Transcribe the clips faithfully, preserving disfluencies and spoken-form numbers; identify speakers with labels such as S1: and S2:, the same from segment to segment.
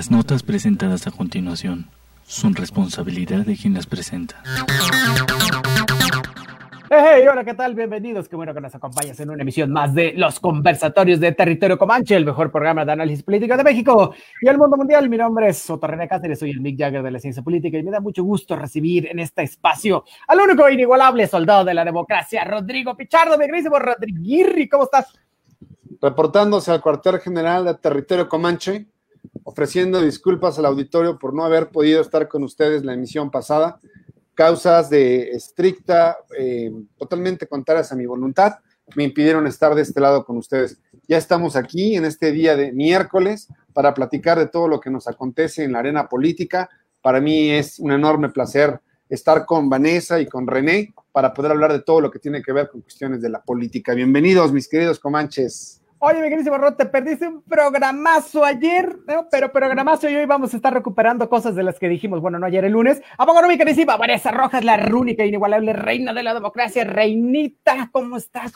S1: Las notas presentadas a continuación son responsabilidad de quien las presenta.
S2: Hey, hola, ¿qué tal? Bienvenidos. Qué bueno que nos acompañas en una emisión más de Los Conversatorios de Territorio Comanche, el mejor programa de análisis político de México y el mundo mundial. Mi nombre es Otto René Cáceres, soy el Mick Jagger de la ciencia política y me da mucho gusto recibir en este espacio al único e inigualable soldado de la democracia, Rodrigo Pichardo, mi queridísimo Rodriguirri. ¿Cómo estás?
S3: Reportándose al cuartel general de Territorio Comanche, ofreciendo disculpas al auditorio por no haber podido estar con ustedes la emisión pasada. Causas de estricta, eh, totalmente contrarias a mi voluntad, me impidieron estar de este lado con ustedes. Ya estamos aquí en este día de miércoles para platicar de todo lo que nos acontece en la arena política. Para mí es un enorme placer estar con Vanessa y con René para poder hablar de todo lo que tiene que ver con cuestiones de la política. Bienvenidos, mis queridos comanches.
S2: Oye, mi queridísimo Rod, te perdiste un programazo ayer, ¿no? Pero programazo y hoy vamos a estar recuperando cosas de las que dijimos, bueno, no ayer, el lunes. ¿A poco no, mi queridísima Vanessa Rojas, la única e inigualable reina de la democracia? Reinita, ¿cómo estás?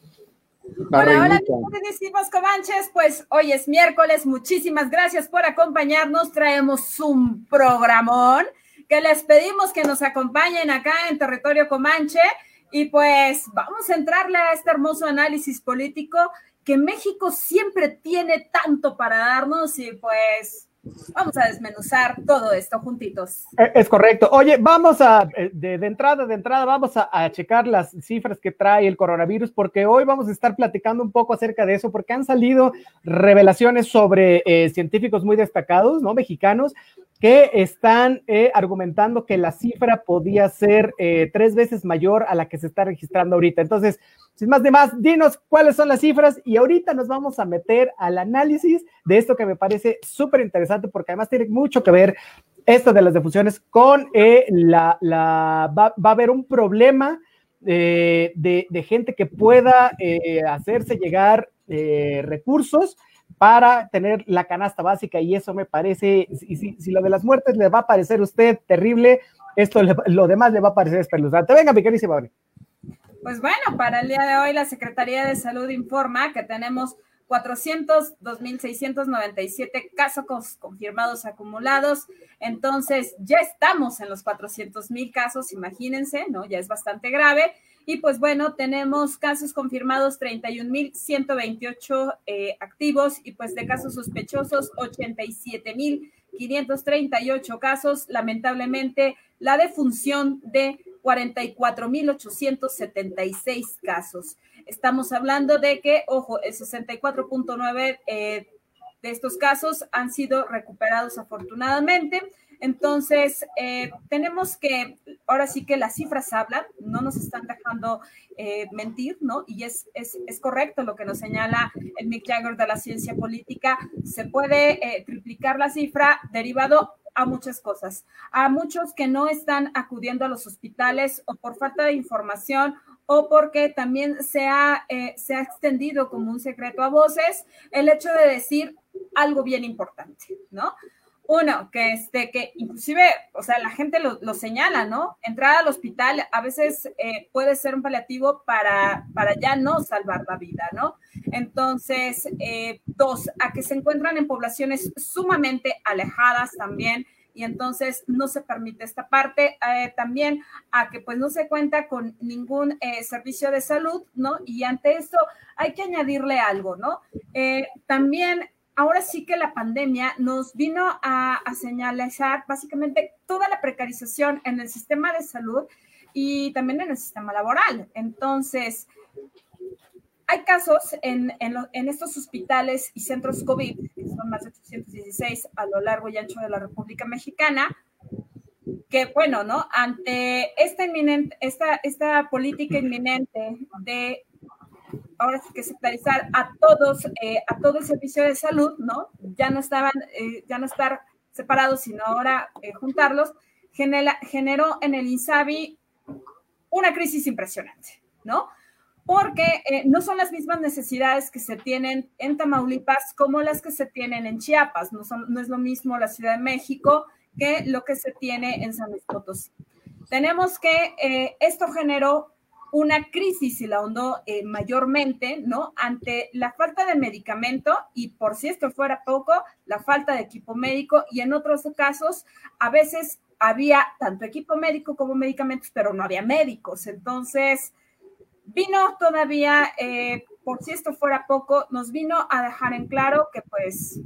S4: La hola, hola, mis queridísimos comanches, pues hoy es miércoles, muchísimas gracias por acompañarnos, traemos un programón que les pedimos que nos acompañen acá en Territorio Comanche y pues vamos a entrarle a este hermoso análisis político que México siempre tiene tanto para darnos y pues vamos a desmenuzar todo esto juntitos.
S2: Es correcto. Oye, vamos a, de, de entrada, de entrada, vamos a, a checar las cifras que trae el coronavirus, porque hoy vamos a estar platicando un poco acerca de eso, porque han salido revelaciones sobre eh, científicos muy destacados, ¿no? Mexicanos, que están eh, argumentando que la cifra podía ser eh, tres veces mayor a la que se está registrando ahorita. Entonces, sin más de más, dinos cuáles son las cifras y ahorita nos vamos a meter al análisis de esto que me parece súper interesante porque además tiene mucho que ver esto de las defunciones con eh, la, la va, va a haber un problema eh, de, de gente que pueda eh, hacerse llegar eh, recursos para tener la canasta básica y eso me parece, y si, si lo de las muertes le va a parecer a usted terrible, esto le, lo demás le va a parecer espeluznante. Venga, mi queridísima Bonnie.
S4: Pues bueno, para el día de hoy la Secretaría de Salud informa que tenemos cuatrocientos dos mil seiscientos noventa y siete casos confirmados acumulados, entonces ya estamos en los cuatrocientos mil casos, imagínense, ¿no? Ya es bastante grave. Y pues bueno, tenemos casos confirmados treinta y un mil ciento veintiocho eh, activos y pues de casos sospechosos ochenta y siete mil quinientos treinta y ocho casos. Lamentablemente, la defunción de cuarenta y cuatro mil ochocientos setenta y seis casos. Estamos hablando de que, ojo, el sesenta y cuatro punto nueve eh, de estos casos han sido recuperados afortunadamente. Entonces, eh, tenemos que, ahora sí que las cifras hablan, no nos están dejando eh, mentir, ¿no? Y es, es, es correcto lo que nos señala el Mick Jagger de la ciencia política. Se puede eh, triplicar la cifra derivado a muchas cosas, a muchos que no están acudiendo a los hospitales o por falta de información o porque también se ha, eh, se ha extendido como un secreto a voces el hecho de decir algo bien importante, ¿no? Uno, que este, que inclusive, o sea, la gente lo, lo señala, ¿no? Entrar al hospital a veces eh, puede ser un paliativo para, para ya no salvar la vida, ¿no? Entonces, eh, dos, a que se encuentran en poblaciones sumamente alejadas también, y entonces no se permite esta parte, eh, también a que pues no se cuenta con ningún eh, servicio de salud, ¿no? Y ante esto hay que añadirle algo, ¿no? Eh, también ahora sí que la pandemia nos vino a, a señalizar básicamente toda la precarización en el sistema de salud y también en el sistema laboral. Entonces, hay casos en, en, lo, en estos hospitales y centros COVID, que son más de ochocientos dieciséis a lo largo y ancho de la República Mexicana, que bueno, ¿no? Ante esta, inminente, esta, esta política inminente de ahora sí que sectarizar a todos, eh, a todo el servicio de salud, ¿no? Ya no estaban, eh, ya no estar separados, sino ahora eh, juntarlos, genera, generó en el INSABI una crisis impresionante, ¿no? Porque eh, no son las mismas necesidades que se tienen en Tamaulipas como las que se tienen en Chiapas, no, son, no es lo mismo la Ciudad de México que lo que se tiene en San Luis Potosí. Tenemos que, eh, esto generó una crisis y la ahondó eh, mayormente, ¿no? Ante la falta de medicamento y, por si esto fuera poco, la falta de equipo médico, y en otros casos a veces había tanto equipo médico como medicamentos, pero no había médicos. Entonces vino todavía, eh, por si esto fuera poco, nos vino a dejar en claro que pues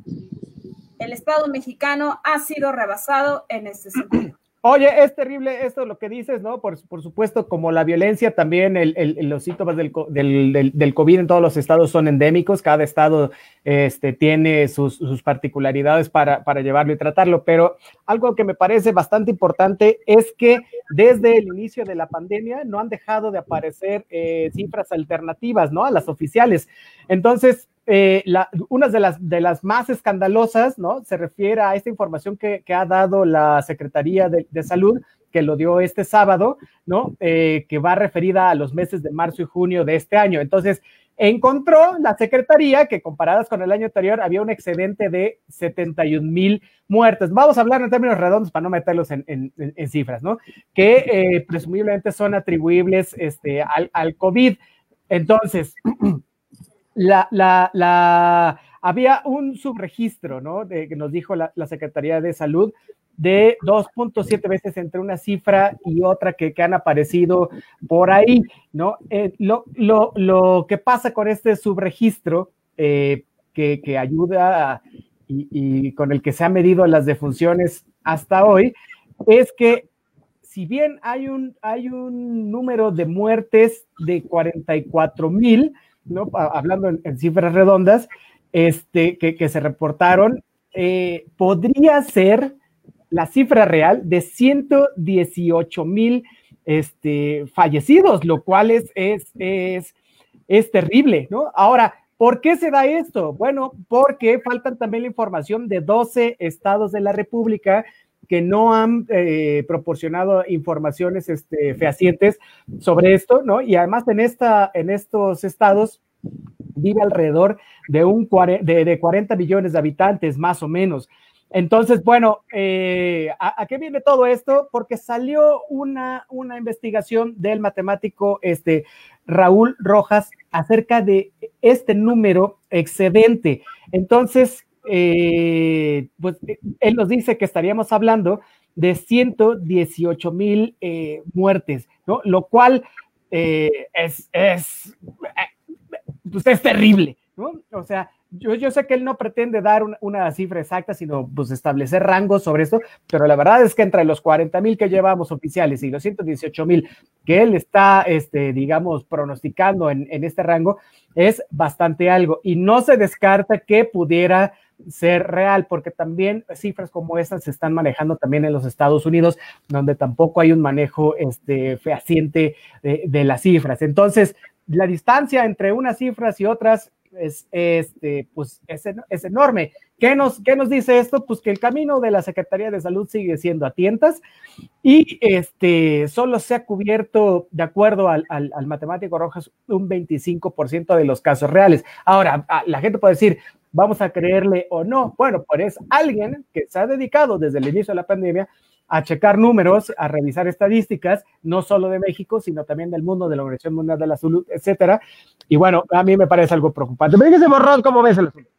S4: el Estado mexicano ha sido rebasado en este sentido.
S2: Oye, es terrible esto lo que dices, ¿no? Por, por supuesto, como la violencia, también el, el, los síntomas del, del, del, del COVID en todos los estados son endémicos, cada estado este, tiene sus, sus particularidades para, para llevarlo y tratarlo, pero algo que me parece bastante importante es que desde el inicio de la pandemia no han dejado de aparecer eh, cifras alternativas, ¿no? A las oficiales. Entonces, Eh, la, una de las, de las más escandalosas, ¿no? Se refiere a esta información que, que ha dado la Secretaría de, de Salud, que lo dio este sábado, ¿no? Eh, que va referida a los meses de marzo y junio de este año. Entonces, encontró la Secretaría que, comparadas con el año anterior, había un excedente de setenta y un mil muertes. Vamos a hablar en términos redondos para no meterlos en, en, en cifras, ¿no? Que eh, presumiblemente son atribuibles este, al, al COVID. Entonces, La, la, la, había un subregistro, ¿no? De, que nos dijo la, la Secretaría de Salud de dos punto siete veces entre una cifra y otra que, que han aparecido por ahí, ¿no? Eh, lo, lo, lo que pasa con este subregistro eh, que, que ayuda a, y, y con el que se han medido las defunciones hasta hoy es que si bien hay un, hay un número de muertes de cuarenta y cuatro mil, ¿no? Hablando en, en cifras redondas, este, que, que se reportaron, eh, podría ser la cifra real de ciento dieciocho mil este, fallecidos, lo cual es, es, es, es terrible, ¿no? Ahora, ¿por qué se da esto? Bueno, porque faltan también la información de doce estados de la República que no han eh, proporcionado informaciones este, fehacientes sobre esto, ¿no? Y además en, esta, en estos estados vive alrededor de, un, de, de cuarenta millones de habitantes, más o menos. Entonces, bueno, eh, ¿a, ¿a qué viene todo esto? Porque salió una, una investigación del matemático este, Raúl Rojas acerca de este número excedente. Entonces, Eh, pues él nos dice que estaríamos hablando de ciento dieciocho mil eh, muertes, ¿no? Lo cual eh, es, es, pues es terrible, ¿no? O sea, yo, yo sé que él no pretende dar una, una cifra exacta, sino pues establecer rangos sobre esto, pero la verdad es que entre los cuarenta mil que llevamos oficiales y los ciento dieciocho mil que él está, este, digamos, pronosticando en, en este rango, es bastante algo, y no se descarta que pudiera ser real, porque también cifras como estas se están manejando también en los Estados Unidos, donde tampoco hay un manejo este, fehaciente de, de las cifras. Entonces, la distancia entre unas cifras y otras es, este, pues, es, es enorme. ¿Qué nos, ¿Qué nos dice esto? Pues que el camino de la Secretaría de Salud sigue siendo a tientas y este, solo se ha cubierto, de acuerdo al, al, al matemático Rojas, un veinticinco por ciento de los casos reales. Ahora, la gente puede decir, ¿vamos a creerle o no? Bueno, pues es alguien que se ha dedicado desde el inicio de la pandemia a checar números, a revisar estadísticas, no solo de México, sino también del mundo, de la Organización Mundial de la Salud, etcétera. Y bueno, a mí me parece algo preocupante. ¿Me dices, Borrón, cómo ves el asunto?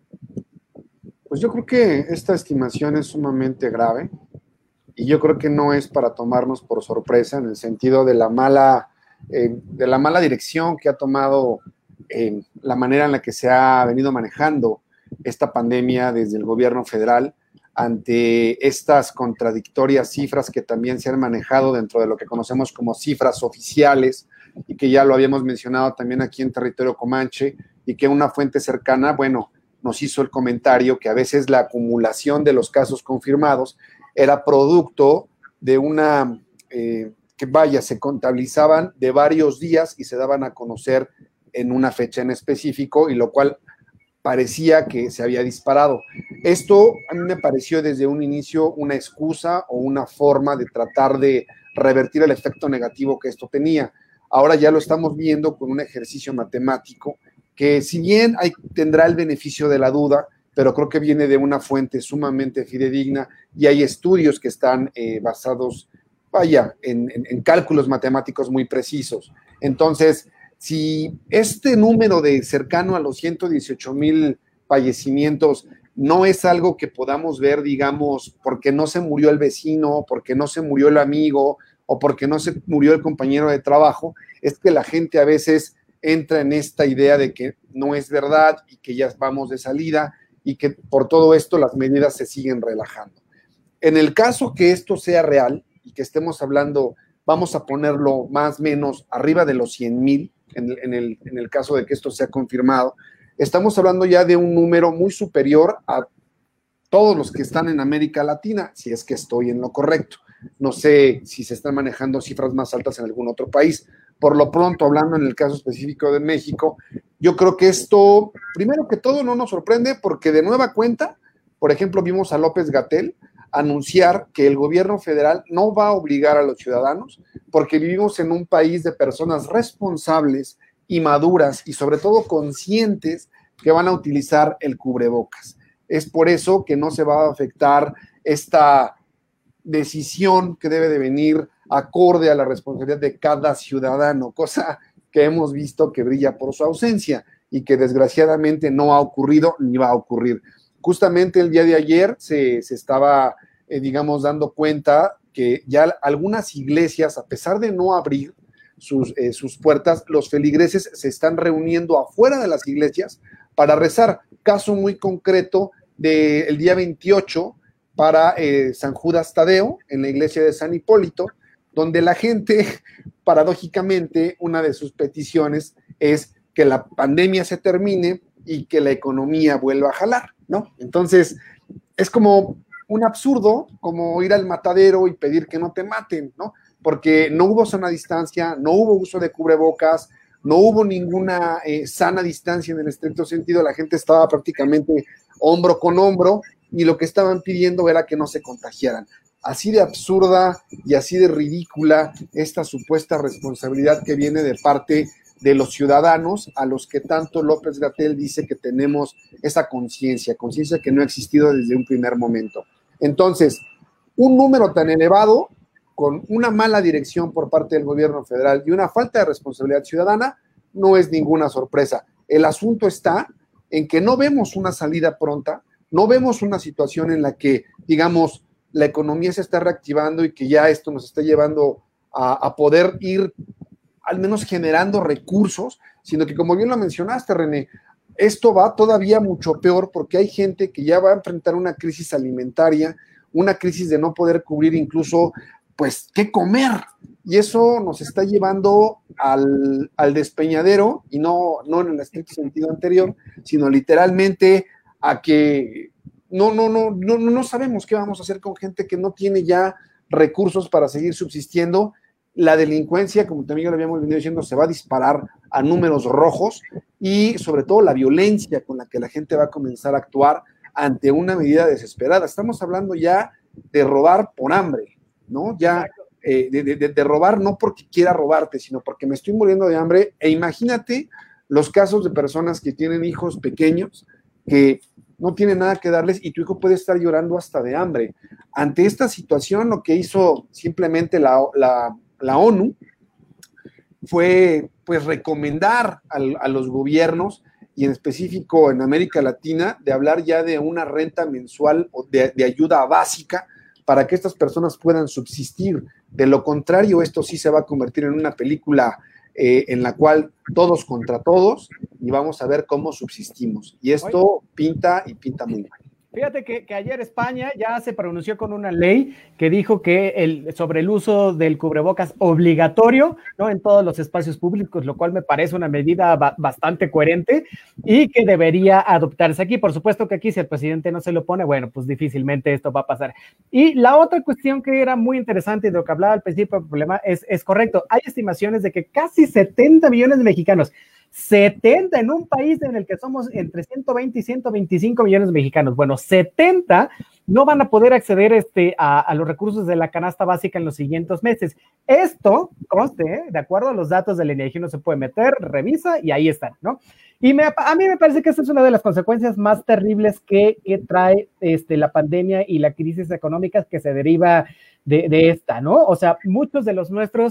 S3: Pues yo creo que esta estimación es sumamente grave y yo creo que no es para tomarnos por sorpresa en el sentido de la mala, eh, de la mala dirección que ha tomado eh, la manera en la que se ha venido manejando esta pandemia desde el gobierno federal ante estas contradictorias cifras que también se han manejado dentro de lo que conocemos como cifras oficiales y que ya lo habíamos mencionado también aquí en territorio Comanche y que una fuente cercana, bueno, nos hizo el comentario que a veces la acumulación de los casos confirmados era producto de una, eh, que vaya, se contabilizaban de varios días y se daban a conocer en una fecha en específico y lo cual parecía que se había disparado. Esto a mí me pareció desde un inicio una excusa o una forma de tratar de revertir el efecto negativo que esto tenía. Ahora ya lo estamos viendo con un ejercicio matemático que si bien hay, tendrá el beneficio de la duda, pero creo que viene de una fuente sumamente fidedigna y hay estudios que están eh, basados, vaya, en, en, en cálculos matemáticos muy precisos. Entonces, si este número de cercano a los ciento dieciocho mil fallecimientos no es algo que podamos ver, digamos, porque no se murió el vecino, porque no se murió el amigo o porque no se murió el compañero de trabajo, es que la gente a veces entra en esta idea de que no es verdad y que ya vamos de salida y que por todo esto las medidas se siguen relajando. En el caso que esto sea real y que estemos hablando, vamos a ponerlo más o menos arriba de los cien mil, en, en, el, en el caso de que esto sea confirmado, estamos hablando ya de un número muy superior a todos los que están en América Latina, si es que estoy en lo correcto. No sé si se están manejando cifras más altas en algún otro país. Por lo pronto, hablando en el caso específico de México, yo creo que esto, primero que todo, no nos sorprende porque de nueva cuenta, por ejemplo, vimos a López-Gatell anunciar que el gobierno federal no va a obligar a los ciudadanos porque vivimos en un país de personas responsables y maduras y sobre todo conscientes que van a utilizar el cubrebocas. Es por eso que no se va a afectar esta decisión que debe de venir acorde a la responsabilidad de cada ciudadano, cosa que hemos visto que brilla por su ausencia y que desgraciadamente no ha ocurrido ni va a ocurrir. Justamente el día de ayer se, se estaba, eh, digamos, dando cuenta que ya algunas iglesias, a pesar de no abrir sus, eh, sus puertas, los feligreses se están reuniendo afuera de las iglesias para rezar. Caso muy concreto del día veintiocho para eh, San Judas Tadeo, en la iglesia de San Hipólito, donde la gente, paradójicamente, una de sus peticiones es que la pandemia se termine y que la economía vuelva a jalar, ¿no? Entonces, es como un absurdo, como ir al matadero y pedir que no te maten, ¿no? Porque no hubo sana distancia, no hubo uso de cubrebocas, no hubo ninguna eh, sana distancia en el estricto sentido, la gente estaba prácticamente hombro con hombro y lo que estaban pidiendo era que no se contagiaran. Así de absurda y así de ridícula esta supuesta responsabilidad que viene de parte de los ciudadanos a los que tanto López-Gatell dice que tenemos esa conciencia, conciencia que no ha existido desde un primer momento. Entonces, un número tan elevado, con una mala dirección por parte del gobierno federal y una falta de responsabilidad ciudadana, no es ninguna sorpresa. El asunto está en que no vemos una salida pronta, no vemos una situación en la que, digamos, la economía se está reactivando y que ya esto nos está llevando a, a poder ir al menos generando recursos, sino que como bien lo mencionaste, René, esto va todavía mucho peor porque hay gente que ya va a enfrentar una crisis alimentaria, una crisis de no poder cubrir incluso, pues, qué comer. Y eso nos está llevando al, al despeñadero, y no, no en el estricto sentido anterior, sino literalmente a que no, no, no, no, no sabemos qué vamos a hacer con gente que no tiene ya recursos para seguir subsistiendo. La delincuencia, como también lo habíamos venido diciendo, se va a disparar a números rojos y sobre todo la violencia con la que la gente va a comenzar a actuar ante una medida desesperada. Estamos hablando ya de robar por hambre, ¿no? Ya eh, de, de, de robar no porque quiera robarte, sino porque me estoy muriendo de hambre. E imagínate los casos de personas que tienen hijos pequeños que no tienen nada que darles y tu hijo puede estar llorando hasta de hambre. Ante esta situación, lo que hizo simplemente la, la, la ONU fue pues recomendar a, a los gobiernos y en específico en América Latina de hablar ya de una renta mensual o de, de ayuda básica para que estas personas puedan subsistir. De lo contrario, esto sí se va a convertir en una película eh, en la cual todos contra todos y vamos a ver cómo subsistimos. Y esto pinta y pinta muy mal.
S2: Fíjate que, que ayer España ya se pronunció con una ley que dijo que el, sobre el uso del cubrebocas obligatorio, ¿no?, en todos los espacios públicos, lo cual me parece una medida ba- bastante coherente y que debería adoptarse aquí. Por supuesto que aquí si el presidente no se lo pone, bueno, pues difícilmente esto va a pasar. Y la otra cuestión que era muy interesante y de lo que hablaba al principio del problema es, es correcto. Hay estimaciones de que casi setenta millones de mexicanos, setenta en un país en el que somos entre ciento veinte y ciento veinticinco millones de mexicanos. Bueno, setenta no van a poder acceder este, a, a los recursos de la canasta básica en los siguientes meses. Esto, conste, ¿eh?, de acuerdo a los datos del INEGI, uno se puede meter, revisa y ahí están, ¿no? Y me, a mí me parece que esta es una de las consecuencias más terribles que, que trae este, la pandemia y la crisis económica que se deriva de, de esta, ¿no? O sea, muchos de los nuestros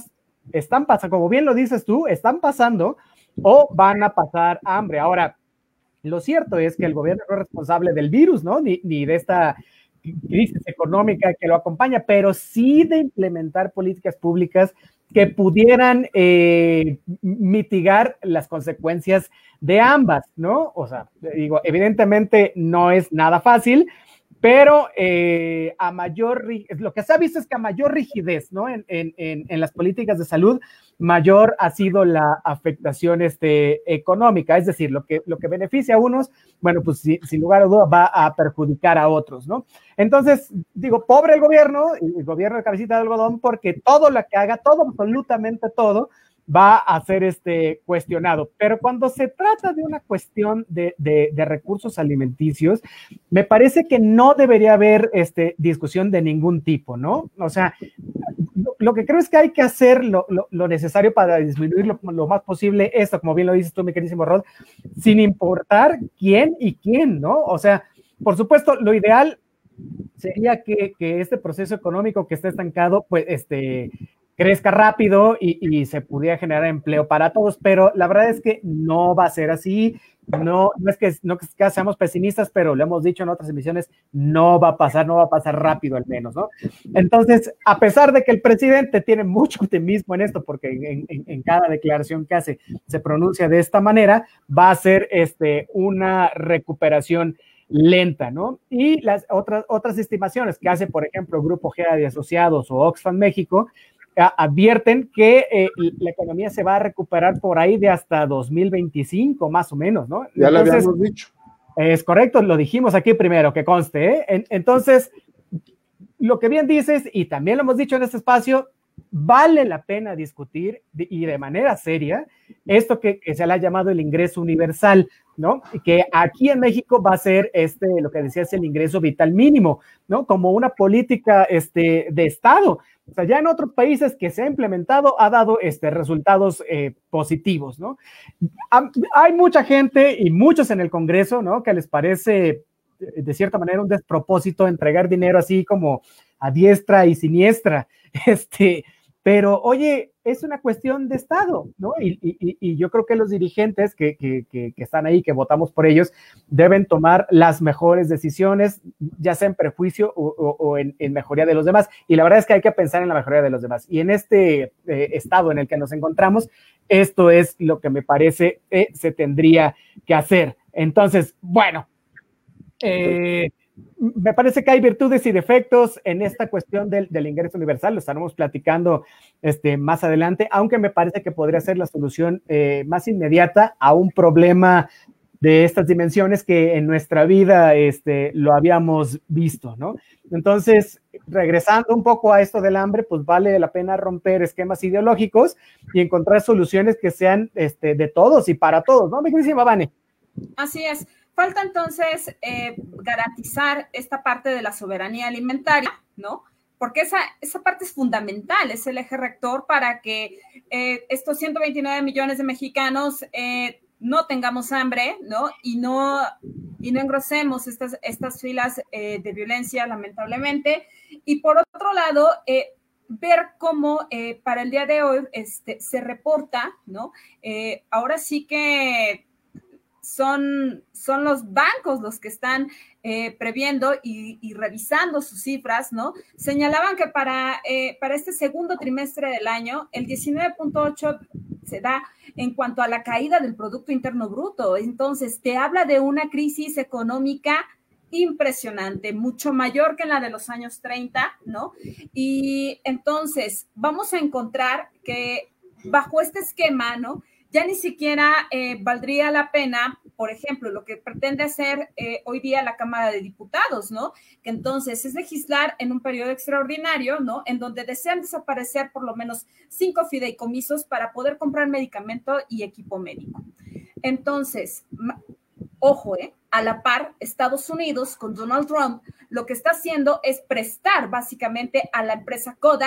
S2: están pasando, como bien lo dices tú, están pasando o van a pasar hambre. Ahora, lo cierto es que el gobierno no es responsable del virus, ¿no? Ni, ni de esta crisis económica que lo acompaña, pero sí de implementar políticas públicas que pudieran eh, mitigar las consecuencias de ambas, ¿no? O sea, digo, evidentemente no es nada fácil, pero eh, a mayor, lo que se ha visto es que a mayor rigidez, ¿no? En, en, en las políticas de salud, mayor ha sido la afectación este, económica, es decir, lo que, lo que beneficia a unos, bueno, pues sin, sin lugar a duda va a perjudicar a otros, ¿no? Entonces, digo, pobre el gobierno, el gobierno de cabecita de algodón, porque todo lo que haga, todo, absolutamente todo, va a ser este, cuestionado. Pero cuando se trata de una cuestión de, de, de recursos alimenticios, me parece que no debería haber este, discusión de ningún tipo, ¿no? O sea, lo, lo que creo es que hay que hacer lo, lo, lo necesario para disminuir lo, lo más posible esto, como bien lo dices tú, mi queridísimo Rod, sin importar quién y quién, ¿no? O sea, por supuesto, lo ideal sería que, que este proceso económico que está estancado, pues, este... crezca rápido y, y se pudiera generar empleo para todos, pero la verdad es que no va a ser así, no, no es que, no es que seamos pesimistas, pero lo hemos dicho en otras emisiones, no va a pasar, no va a pasar rápido al menos, ¿no? Entonces, a pesar de que el presidente tiene mucho optimismo en esto, porque en, en, en cada declaración que hace se pronuncia de esta manera, va a ser este, una recuperación lenta, ¿no? Y las otras, otras estimaciones que hace, por ejemplo, Grupo G E A de Asociados o Oxfam México, advierten que eh, la economía se va a recuperar por ahí de hasta dos mil veinticinco, más o menos, ¿no?
S3: Ya
S2: Entonces,
S3: lo habíamos dicho.
S2: Es correcto, lo dijimos aquí primero, que conste, ¿eh? En, entonces, lo que bien dices, y también lo hemos dicho en este espacio, vale la pena discutir de, y de manera seria esto que, que se le ha llamado el ingreso universal, ¿no? Que aquí en México va a ser este, lo que decías, el ingreso vital mínimo, ¿no? Como una política este, de Estado. O sea, ya en otros países que se ha implementado ha dado este, resultados eh, positivos, ¿no? Hay mucha gente y muchos en el Congreso, ¿no? Que les parece, de cierta manera, un despropósito entregar dinero así como a diestra y siniestra, este, pero oye, es una cuestión de Estado, ¿no? Y, y, y yo creo que los dirigentes que, que, que, que están ahí, que votamos por ellos, deben tomar las mejores decisiones, ya sea en perjuicio o, o, o en, en mejoría de los demás. Y la verdad es que hay que pensar en la mejoría de los demás. Y en este eh, estado en el que nos encontramos, esto es lo que me parece eh, se tendría que hacer. Entonces, bueno, eh, me parece que hay virtudes y defectos en esta cuestión del, del ingreso universal, lo estaremos platicando este, más adelante, aunque me parece que podría ser la solución eh, más inmediata a un problema de estas dimensiones que en nuestra vida este, lo habíamos visto, ¿no? Entonces, regresando un poco a esto del hambre, pues vale la pena romper esquemas ideológicos y encontrar soluciones que sean este, de todos y para todos, ¿no? Mi queridísima Vane.
S4: Así es. Falta entonces eh, garantizar esta parte de la soberanía alimentaria, ¿no? Porque esa, esa parte es fundamental, es el eje rector para que eh, estos ciento veintinueve millones de mexicanos eh, no tengamos hambre, ¿no? Y no, y no engrosemos estas, estas filas eh, de violencia, lamentablemente. Y por otro lado, eh, ver cómo eh, para el día de hoy este, se reporta, ¿no? Eh, ahora sí que Son, son los bancos los que están eh, previendo y, y revisando sus cifras, ¿no? Señalaban que para, eh, para este segundo trimestre del año, el diecinueve punto ocho se da en cuanto a la caída del Producto Interno Bruto. Entonces, te habla de una crisis económica impresionante, mucho mayor que la de los años treinta, ¿no? Y entonces, vamos a encontrar que bajo este esquema, ¿no? Ya ni siquiera eh, valdría la pena, por ejemplo, lo que pretende hacer eh, hoy día la Cámara de Diputados, ¿no? Que entonces es legislar en un periodo extraordinario, ¿no? En donde desean desaparecer por lo menos cinco fideicomisos para poder comprar medicamento y equipo médico. Entonces, ojo, ¿eh? A la par, Estados Unidos con Donald Trump lo que está haciendo es prestar básicamente a la empresa Kodak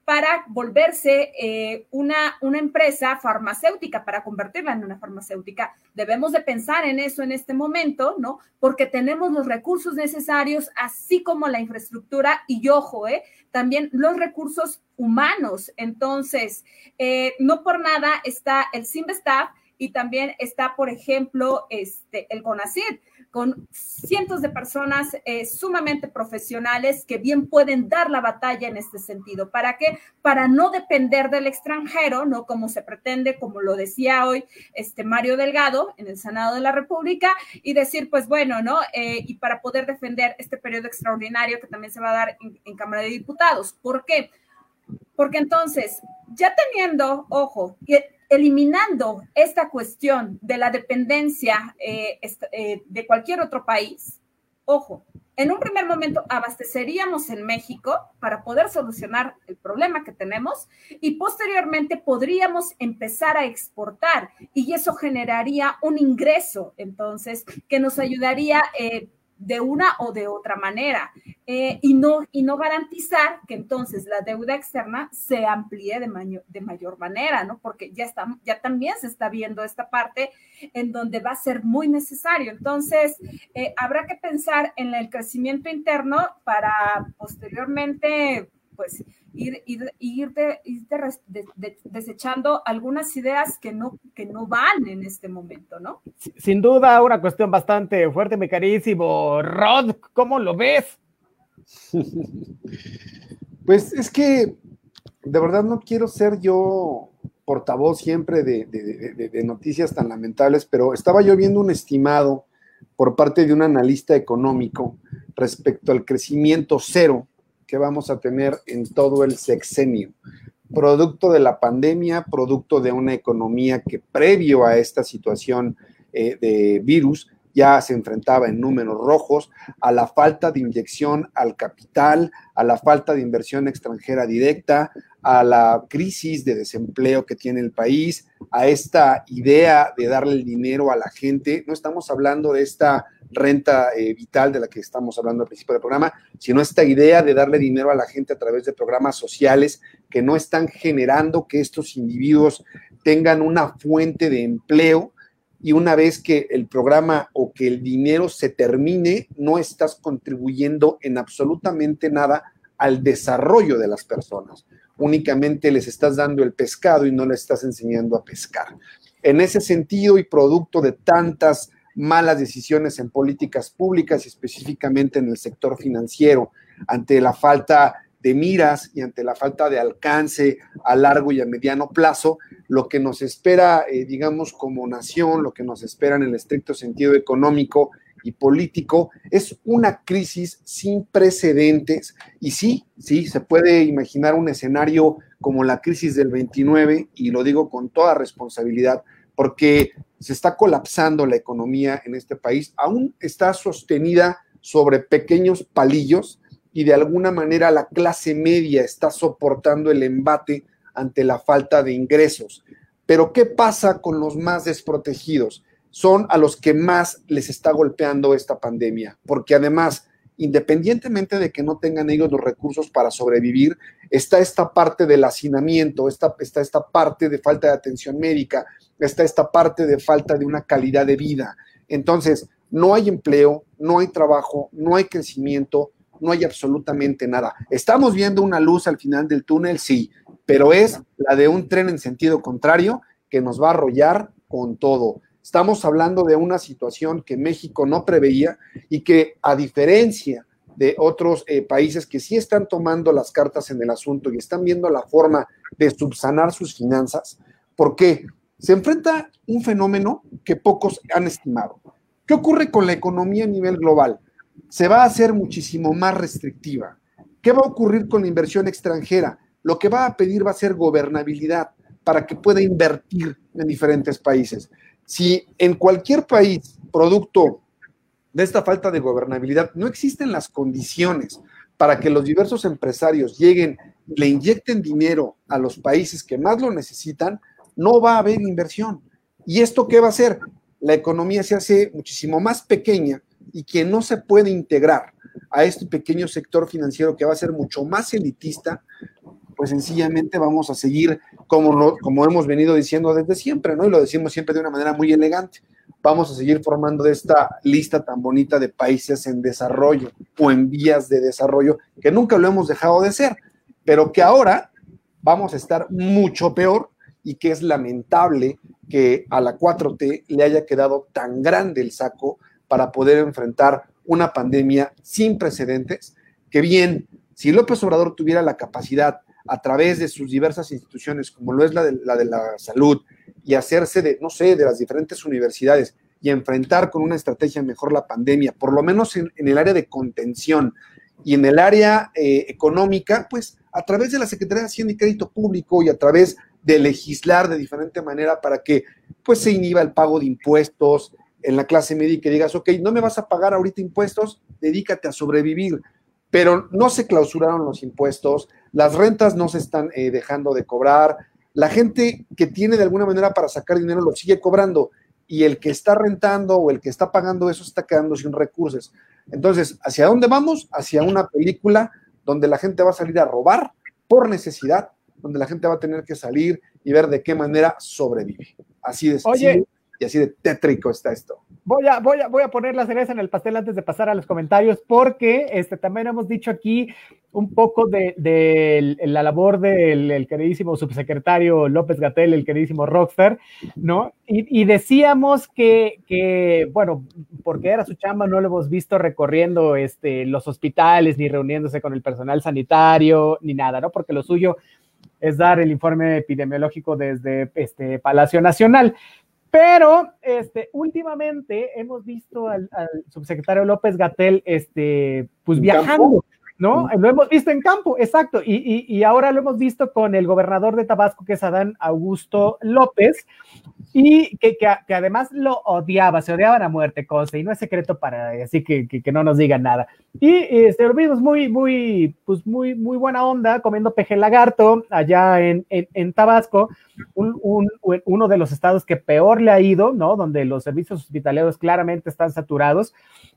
S4: para volverse eh, una, una empresa farmacéutica, para convertirla en una farmacéutica. Debemos de pensar en eso en este momento, ¿no? Porque tenemos los recursos necesarios, así como la infraestructura y, ojo, ¿eh? También los recursos humanos. Entonces, eh, no por nada está el Cinvestav y también está, por ejemplo, este, el CONACYT, con cientos de personas eh, sumamente profesionales que bien pueden dar la batalla en este sentido. ¿Para qué? Para no depender del extranjero, ¿no? Como se pretende, como lo decía hoy este Mario Delgado en el Senado de la República, y decir, pues bueno, ¿no? Eh, y para poder defender este periodo extraordinario que también se va a dar en, en Cámara de Diputados. ¿Por qué? Porque entonces, ya teniendo, ojo, eliminando esta cuestión de la dependencia eh, eh, de cualquier otro país, ojo, en un primer momento abasteceríamos en México para poder solucionar el problema que tenemos y posteriormente podríamos empezar a exportar y eso generaría un ingreso, entonces, que nos ayudaría eh, de una o de otra manera eh, y, no, y no garantizar que entonces la deuda externa se amplíe de, mayor, de mayor manera, ¿no? Porque ya, está, ya también se está viendo esta parte en donde va a ser muy necesario. Entonces, eh, habrá que pensar en el crecimiento interno para posteriormente, pues, ir, ir, ir, de, ir de, de, de, desechando algunas ideas que no, que no van en este momento, ¿no?
S2: Sin duda, una cuestión bastante fuerte, mi carísimo Rod, ¿cómo lo ves?
S3: Pues es que de verdad no quiero ser yo portavoz siempre de, de, de, de noticias tan lamentables, pero estaba yo viendo un estimado por parte de un analista económico respecto al crecimiento cero que vamos a tener en todo el sexenio, producto de la pandemia, producto de una economía que previo a esta situación eh, de virus ya se enfrentaba en números rojos, a la falta de inyección al capital, a la falta de inversión extranjera directa, a la crisis de desempleo que tiene el país, a esta idea de darle el dinero a la gente. No estamos hablando de esta renta eh, vital de la que estamos hablando al principio del programa, sino esta idea de darle dinero a la gente a través de programas sociales que no están generando que estos individuos tengan una fuente de empleo, y una vez que el programa o que el dinero se termine, no estás contribuyendo en absolutamente nada al desarrollo de las personas. Únicamente les estás dando el pescado y no les estás enseñando a pescar. En ese sentido, y producto de tantas malas decisiones en políticas públicas y específicamente en el sector financiero, ante la falta de miras y ante la falta de alcance a largo y a mediano plazo, lo que nos espera, eh, digamos, como nación, lo que nos espera en el estricto sentido económico y político, es una crisis sin precedentes. Y sí, sí, se puede imaginar un escenario como la crisis del veintinueve, y lo digo con toda responsabilidad, porque se está colapsando la economía en este país, aún está sostenida sobre pequeños palillos, y de alguna manera la clase media está soportando el embate ante la falta de ingresos. Pero ¿qué pasa con los más desprotegidos? Son a los que más les está golpeando esta pandemia, porque además, independientemente de que no tengan ellos los recursos para sobrevivir, está esta parte del hacinamiento, está, está esta parte de falta de atención médica, está esta parte de falta de una calidad de vida. Entonces, no hay empleo, no hay trabajo, no hay crecimiento, no hay absolutamente nada. ¿Estamos viendo una luz al final del túnel? Sí, pero es la de un tren en sentido contrario que nos va a arrollar con todo. Estamos hablando de una situación que México no preveía y que, a diferencia de otros eh, países que sí están tomando las cartas en el asunto y están viendo la forma de subsanar sus finanzas, ¿por qué? Se enfrenta un fenómeno que pocos han estimado. ¿Qué ocurre con la economía a nivel global? Se va a hacer muchísimo más restrictiva. ¿Qué va a ocurrir con la inversión extranjera? Lo que va a pedir va a ser gobernabilidad para que pueda invertir en diferentes países. Si en cualquier país, producto de esta falta de gobernabilidad, no existen las condiciones para que los diversos empresarios lleguen y le inyecten dinero a los países que más lo necesitan, no va a haber inversión. ¿Y esto qué va a hacer? La economía se hace muchísimo más pequeña, y quien no se puede integrar a este pequeño sector financiero que va a ser mucho más elitista, pues sencillamente vamos a seguir como, no, como hemos venido diciendo desde siempre, ¿no? Y lo decimos siempre de una manera muy elegante. Vamos a seguir formando de esta lista tan bonita de países en desarrollo o en vías de desarrollo, que nunca lo hemos dejado de ser, pero que ahora vamos a estar mucho peor y que es lamentable que a la cuatro T le haya quedado tan grande el saco para poder enfrentar una pandemia sin precedentes, que bien, si López Obrador tuviera la capacidad a través de sus diversas instituciones, como lo es la de la, de la salud, y hacerse de, no sé, de las diferentes universidades y enfrentar con una estrategia mejor la pandemia, por lo menos en, en el área de contención y en el área eh, económica, pues a través de la Secretaría de Hacienda y Crédito Público y a través de legislar de diferente manera para que pues se inhiba el pago de impuestos en la clase media y que digas, ok, no me vas a pagar ahorita impuestos, dedícate a sobrevivir. Pero no se clausuraron los impuestos, las rentas no se están eh, dejando de cobrar, la gente que tiene de alguna manera para sacar dinero lo sigue cobrando y el que está rentando o el que está pagando eso está quedando sin recursos. Entonces, ¿hacia dónde vamos? Hacia una película donde la gente va a salir a robar por necesidad, donde la gente va a tener que salir y ver de qué manera sobrevive. Así de sencillo y así de tétrico está esto.
S2: Voy a, voy, a, voy a poner la cereza en el pastel antes de pasar a los comentarios, porque este, también hemos dicho aquí un poco de, de la labor del el queridísimo subsecretario López-Gatell, el queridísimo Rockstar, ¿no? Y, y decíamos que, que, bueno, porque era su chamba, no lo hemos visto recorriendo este, los hospitales, ni reuniéndose con el personal sanitario, ni nada, ¿no? Porque lo suyo es dar el informe epidemiológico desde este Palacio Nacional. Pero este, últimamente hemos visto al, al subsecretario López-Gatell este, pues viajando, campo? ¿no? Sí. Lo hemos visto en campo, exacto, y, y, y ahora lo hemos visto con el gobernador de Tabasco, que es Adán Augusto López, y que, que, que además lo odiaba, se odiaban a muerte, cosa, y no es secreto para así que, que, que no nos digan nada. Y este, lo vimos muy, muy, pues muy, muy buena onda, comiendo peje lagarto allá en, en, en Tabasco, un, un, uno de los estados que peor le ha ido, ¿no? Donde los servicios hospitalarios claramente están saturados,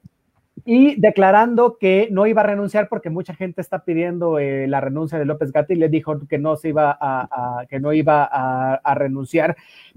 S2: y declarando que no iba a renunciar porque mucha gente está pidiendo eh, la renuncia de López-Gatell y le dijo que no se iba a, a que no iba a, a renunciar.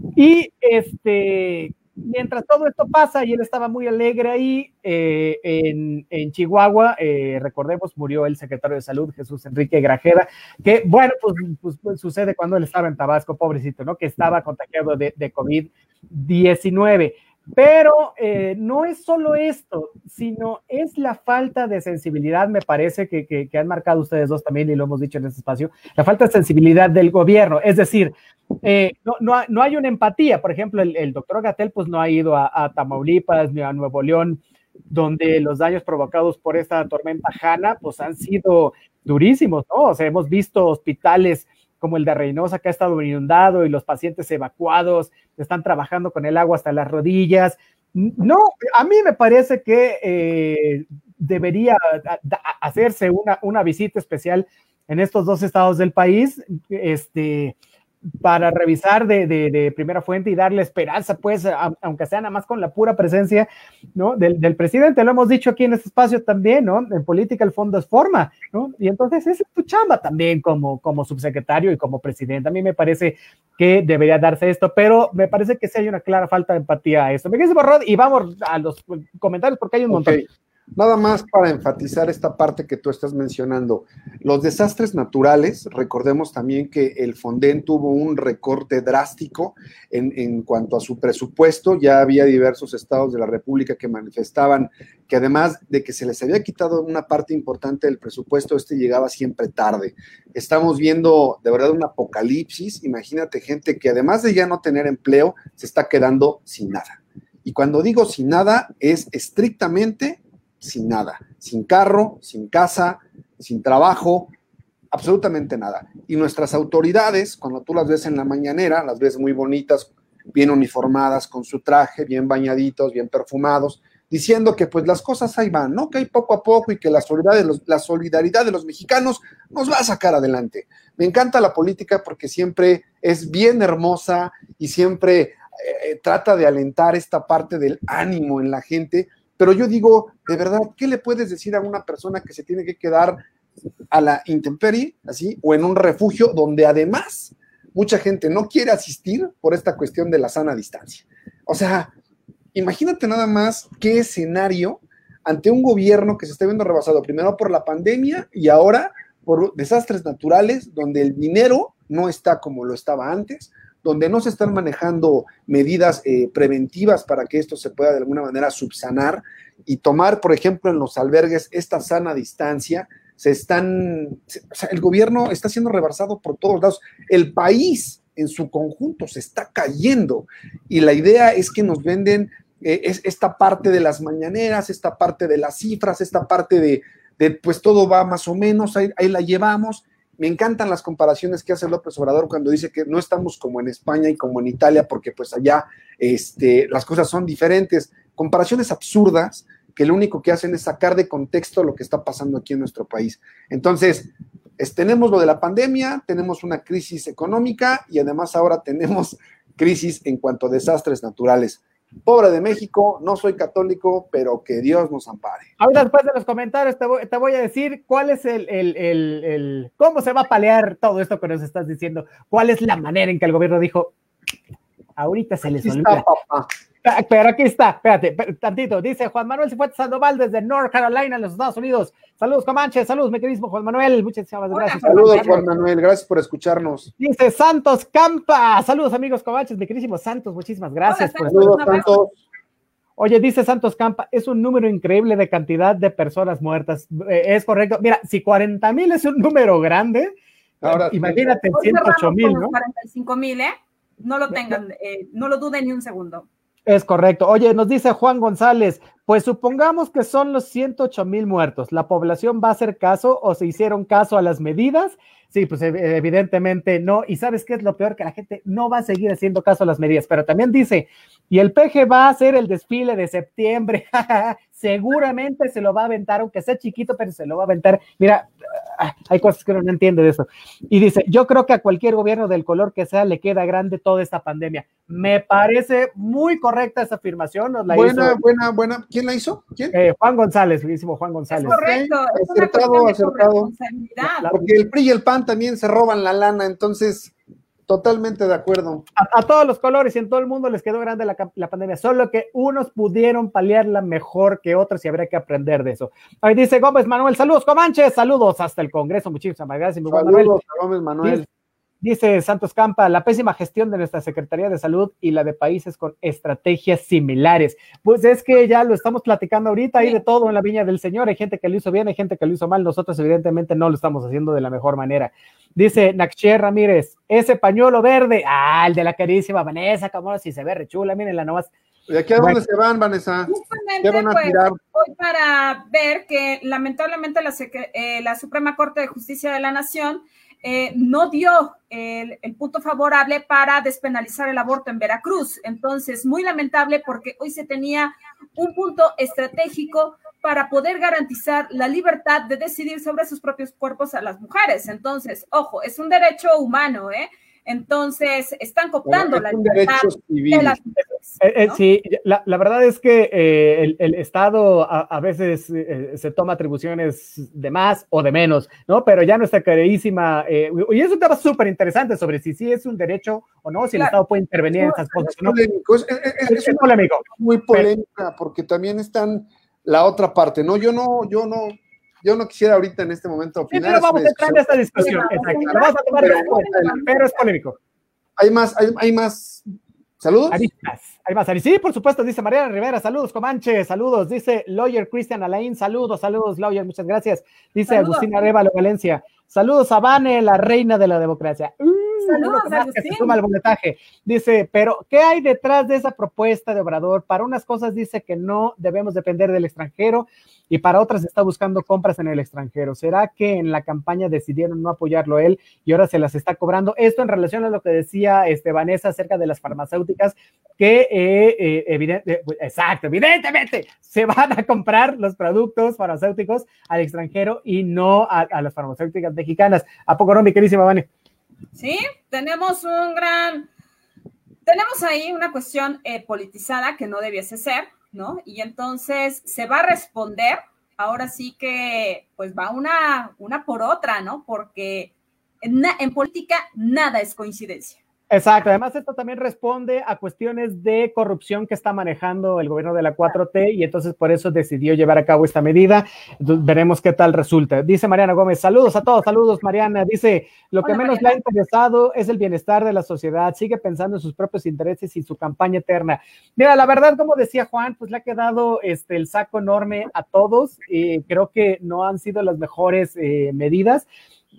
S2: Y este, mientras todo esto pasa y él estaba muy alegre ahí eh, en, en Chihuahua, eh, recordemos, murió el secretario de Salud, Jesús Enrique Grajeda, que bueno, pues, pues, pues sucede cuando él estaba en Tabasco, pobrecito, ¿no? Que estaba contagiado de, de COVID diecinueve. Pero eh, no es solo esto, sino es la falta de sensibilidad, me parece que, que, que han marcado ustedes dos también, y lo hemos dicho en este espacio, la falta de sensibilidad del gobierno. Es decir, eh, no, no, no hay una empatía. Por ejemplo, el, el doctor Gatell pues no ha ido a, a Tamaulipas ni a Nuevo León, donde los daños provocados por esta tormenta Hanna pues han sido durísimos, ¿no? O sea, hemos visto hospitales como el de Reynosa, que ha estado inundado y los pacientes evacuados están trabajando con el agua hasta las rodillas. No, a mí me parece que eh, debería hacerse una, una visita especial en estos dos estados del país, este, para revisar de, de, de primera fuente y darle esperanza, pues, a, aunque sea nada más con la pura presencia, ¿no? Del, del presidente. Lo hemos dicho aquí en este espacio también, ¿no? En política el fondo es forma, ¿no? Y entonces esa es tu chamba también como, como subsecretario y como presidente. A mí me parece que debería darse esto, pero me parece que sí hay una clara falta de empatía a esto. Me quedé Rod y vamos a los comentarios porque hay un montón.
S3: Okay. Nada más para enfatizar esta parte que tú estás mencionando. Los desastres naturales, recordemos también que el Fonden tuvo un recorte drástico en, en cuanto a su presupuesto. Ya había diversos estados de la República que manifestaban que además de que se les había quitado una parte importante del presupuesto, este llegaba siempre tarde. Estamos viendo de verdad un apocalipsis. Imagínate gente que además de ya no tener empleo, se está quedando sin nada. Y cuando digo sin nada, es estrictamente sin nada, sin carro, sin casa, sin trabajo, absolutamente nada. Y nuestras autoridades, cuando tú las ves en la mañanera, las ves muy bonitas, bien uniformadas, con su traje, bien bañaditos, bien perfumados, diciendo que pues las cosas ahí van, ¿no? Que hay poco a poco y que la solidaridad de los, la solidaridad de los mexicanos nos va a sacar adelante. Me encanta la política porque siempre es bien hermosa y siempre eh, trata de alentar esta parte del ánimo en la gente. Pero yo digo, de verdad, ¿qué le puedes decir a una persona que se tiene que quedar a la intemperie, así, o en un refugio donde además mucha gente no quiere asistir por esta cuestión de la sana distancia. O sea, imagínate nada más qué escenario ante un gobierno que se está viendo rebasado primero por la pandemia y ahora por desastres naturales, donde el dinero no está como lo estaba antes, donde no se están manejando medidas eh, preventivas para que esto se pueda de alguna manera subsanar y tomar, por ejemplo, en los albergues esta sana distancia. Se están, o sea, el gobierno está siendo rebasado por todos lados. El país en su conjunto se está cayendo y la idea es que nos venden eh, es, esta parte de las mañaneras, esta parte de las cifras, esta parte de, de pues todo va más o menos, ahí, ahí la llevamos. Me encantan las comparaciones que hace López Obrador cuando dice que no estamos como en España y como en Italia porque pues allá este, las cosas son diferentes. Comparaciones absurdas que lo único que hacen es sacar de contexto lo que está pasando aquí en nuestro país. Entonces, es, tenemos lo de la pandemia, tenemos una crisis económica y además ahora tenemos crisis en cuanto a desastres naturales. Pobre de México, no soy católico, pero que Dios nos ampare.
S2: Ahora después de los comentarios te voy, te voy a decir cuál es el, el, el, el, cómo se va a paliar todo esto que nos estás diciendo, cuál es la manera en que el gobierno dijo, ahorita se les olvida. Pero aquí está, espérate, tantito, dice Juan Manuel Cifuentes Sandoval desde North Carolina, en los Estados Unidos. Saludos, Comanche, saludos, mi queridísimo Juan Manuel, muchísimas gracias.
S3: Saludos, Juan Manuel, gracias por escucharnos.
S2: Dice Santos Campa, saludos amigos Comanches, mi queridísimo Santos, muchísimas gracias.
S3: Hola, por saludos, Santos.
S2: Oye, dice Santos Campa, es un número increíble de cantidad de personas muertas, eh, es correcto. Mira, si cuarenta mil es un número grande,
S3: ahora
S2: imagínate ciento ocho mil, ¿no?
S4: cuarenta y cinco mil, ¿eh? No lo tengan, eh, no lo duden ni un segundo.
S2: Es correcto. Oye, nos dice Juan González, pues supongamos que son los ciento ocho mil muertos. ¿La población va a hacer caso o se hicieron caso a las medidas? Sí, pues evidentemente no. ¿Y sabes qué es lo peor? Que la gente no va a seguir haciendo caso a las medidas. Pero también dice, y el P G va a hacer el desfile de septiembre. Seguramente se lo va a aventar, aunque sea chiquito, pero se lo va a aventar. Mira, hay cosas que uno no entiende de eso. Y dice, yo creo que a cualquier gobierno del color que sea le queda grande toda esta pandemia. Me parece muy correcta esa afirmación. Nos la
S3: buena,
S2: hizo,
S3: buena, buena. ¿Quién la hizo? ¿Quién?
S2: Eh, Juan González, buenísimo Juan González.
S4: Es correcto,
S3: sí,
S4: es una
S3: acertado, acertado.
S4: responsabilidad.
S3: Porque el P R I y el P A N también se roban la lana, entonces totalmente de acuerdo.
S2: A, a todos los colores y en todo el mundo les quedó grande la, la pandemia, solo que unos pudieron paliarla mejor que otros y habría que aprender de eso. Ahí dice Gómez Manuel, saludos Comanche, saludos hasta el Congreso, muchísimas gracias. Mi
S3: saludos
S2: Manuel.
S3: a Gómez Manuel.
S2: Dice, dice Santos Campa, la pésima gestión de nuestra Secretaría de Salud y la de países con estrategias similares. Pues es que ya lo estamos platicando ahorita, hay de todo en la viña del Señor, hay gente que lo hizo bien, hay gente que lo hizo mal, nosotros evidentemente no lo estamos haciendo de la mejor manera. Dice Naxcher Ramírez, ese pañuelo verde, ah, el de la queridísima Vanessa, como si se ve rechula, mírenla nomás.
S3: ¿Y aquí a dónde bueno, se van, Vanessa?
S4: Justamente,
S3: ¿Qué van a
S4: pues,
S3: tirar?
S4: hoy para ver que lamentablemente la, eh, la Suprema Corte de Justicia de la Nación eh, no dio el, el punto favorable para despenalizar el aborto en Veracruz. Entonces, muy lamentable porque hoy se tenía un punto estratégico para poder garantizar la libertad de decidir sobre sus propios cuerpos a las mujeres. Entonces, ojo, es un derecho humano, ¿eh? Entonces, están cooptando la libertad de las mujeres, ¿no?
S2: eh, eh, sí, la, la verdad es que eh, el, el Estado a, a veces eh, se toma atribuciones de más o de menos, ¿no? Pero ya nuestra queridísima, eh, y es un tema súper interesante sobre si sí es un derecho o no, si claro. el Estado puede intervenir en esas cosas.
S3: Es, ¿no? polémico, es, es, es, es, es polémico. Muy polémica, pero, porque también están la otra parte, ¿no? Yo no, yo no, yo no quisiera ahorita en este momento opinar.
S2: Sí, pero vamos a entrar en esta discusión, exacto. Lo vamos a tomar pero, pero, pero es polémico.
S3: Hay más, hay, hay más. ¿Saludos?
S2: Hay más, hay más. Sí, por supuesto, dice Mariana Rivera, saludos, Comanche, saludos. Dice Lawyer Cristian Alain, saludos, saludos, Lawyer, muchas gracias. Dice saludos. Agustín Arevalo Valencia, saludos a Vane, la reina de la democracia. Uh,
S4: saludos, Agustín.
S2: Que se suma el boletaje. Dice, pero ¿qué hay detrás de esa propuesta de Obrador? Para unas cosas dice que no debemos depender del extranjero y para otras está buscando compras en el extranjero. ¿Será que en la campaña decidieron no apoyarlo él y ahora se las está cobrando? Esto en relación a lo que decía este, Vanessa acerca de las farmacéuticas, que eh, eh, evidente, eh, exacto, evidentemente se van a comprar los productos farmacéuticos al extranjero y no a, a las farmacéuticas mexicanas. ¿A poco no, mi querísima Vane?
S4: Sí, tenemos un gran, tenemos ahí una cuestión eh, politizada que no debiese ser, ¿no? Y entonces se va a responder ahora sí que pues va una, una por otra, ¿no? Porque en, en política nada es coincidencia.
S2: Exacto, además esto también responde a cuestiones de corrupción que está manejando el gobierno de la cuatro T y entonces por eso decidió llevar a cabo esta medida. Entonces, veremos qué tal resulta. Dice Mariana Gómez, saludos a todos, saludos Mariana, dice, lo que Hola, menos Mariana. Le ha interesado es el bienestar de la sociedad, sigue pensando en sus propios intereses y su campaña eterna. Mira, la verdad, como decía Juan, pues le ha quedado este, el saco enorme a todos, y creo que no han sido las mejores eh, medidas.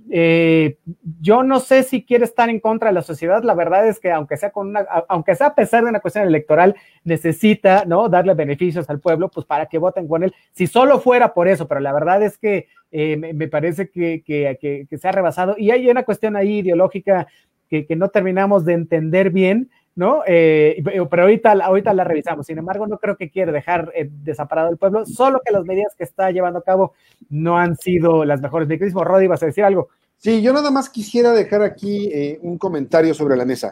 S2: Eh, yo no sé si quiere estar en contra de la sociedad, la verdad es que aunque sea con una, aunque sea a pesar de una cuestión electoral, necesita, ¿no?, darle beneficios al pueblo, pues para que voten con él, si solo fuera por eso, pero la verdad es que eh, me, me parece que, que, que, que se ha rebasado, y hay una cuestión ahí ideológica que, que no terminamos de entender bien, ¿no? Eh, pero ahorita, ahorita la revisamos. Sin embargo, no creo que quiera dejar eh, desamparado al pueblo, solo que las medidas que está llevando a cabo no han sido las mejores. Mi querido Rodi, ¿vas a decir algo?
S3: Sí, yo nada más quisiera dejar aquí eh, un comentario sobre la mesa.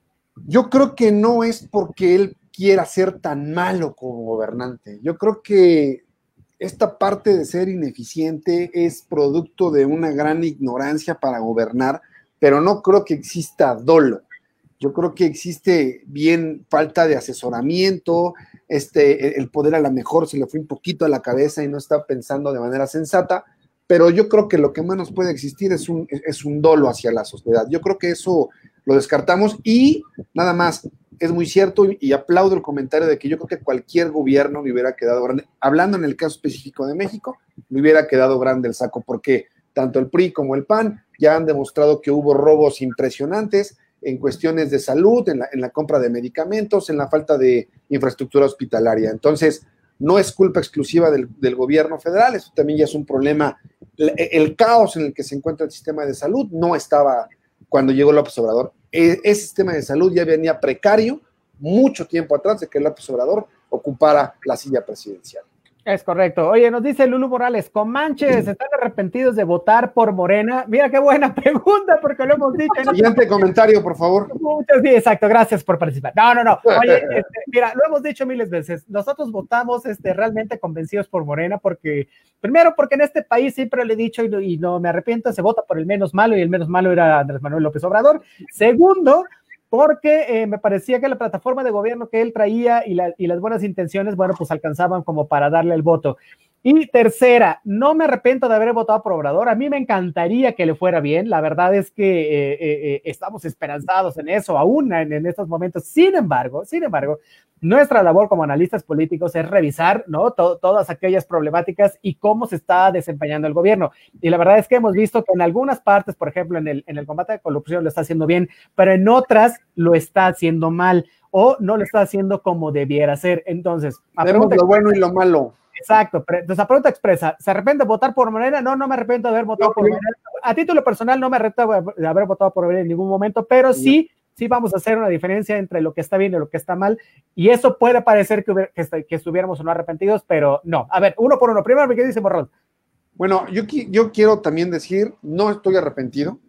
S3: Yo creo que no es porque él quiera ser tan malo como gobernante. Yo creo que esta parte de ser ineficiente es producto de una gran ignorancia para gobernar, pero no creo que exista dolo. Yo creo que existe bien falta de asesoramiento, este, el poder a lo mejor se le fue un poquito a la cabeza y no está pensando de manera sensata, pero yo creo que lo que menos puede existir es un, es un dolo hacia la sociedad. Yo creo que eso lo descartamos y nada más, es muy cierto y, y aplaudo el comentario de que yo creo que cualquier gobierno le hubiera quedado grande, hablando en el caso específico de México, le hubiera quedado grande el saco porque tanto el P R I como el P A N ya han demostrado que hubo robos impresionantes en cuestiones de salud, en la, en la compra de medicamentos, en la falta de infraestructura hospitalaria. Entonces, no es culpa exclusiva del, del gobierno federal, eso también ya es un problema. El, el caos en el que se encuentra el sistema de salud no estaba cuando llegó López Obrador. E, ese sistema de salud ya venía precario mucho tiempo atrás de que López Obrador ocupara la silla presidencial.
S2: Es correcto. Oye, nos dice Lulu Morales, Comanches, ¿están arrepentidos de votar por Morena? Mira qué buena pregunta, porque lo hemos dicho.
S3: Siguiente ¿no? comentario, por favor.
S2: Muchas, sí, exacto, gracias por participar. No, no, no. Oye, este, mira, lo hemos dicho miles de veces. Nosotros votamos este, realmente convencidos por Morena, porque, primero, porque en este país siempre le he dicho, y no, y no me arrepiento, se vota por el menos malo, y el menos malo era Andrés Manuel López Obrador. Segundo, porque eh, me parecía que la plataforma de gobierno que él traía y, la, y las buenas intenciones, bueno, pues alcanzaban como para darle el voto. Y tercera, no me arrepiento de haber votado por Obrador, a mí me encantaría que le fuera bien, la verdad es que eh, eh, estamos esperanzados en eso aún en, en estos momentos, sin embargo, sin embargo, nuestra labor como analistas políticos es revisar, ¿no?, to- todas aquellas problemáticas y cómo se está desempeñando el gobierno. Y la verdad es que hemos visto que en algunas partes, por ejemplo, en el, en el combate de corrupción lo está haciendo bien, pero en otras lo está haciendo mal o no lo está haciendo como debiera ser. Entonces,
S3: vemos lo bueno y lo malo.
S2: Exacto. Entonces, a pregunta expresa, ¿se arrepiente de votar por Morena? No, no me arrepiento de haber votado no, por Morena. A título personal no me arrepiento de haber votado por Morena en ningún momento, pero sí, sí vamos a hacer una diferencia entre lo que está bien y lo que está mal, y eso puede parecer que, hubiera, que, que estuviéramos o no arrepentidos, pero no. A ver, uno por uno. Primero, ¿qué dice Morrón?
S3: Bueno, yo, yo quiero también decir, no estoy arrepentido.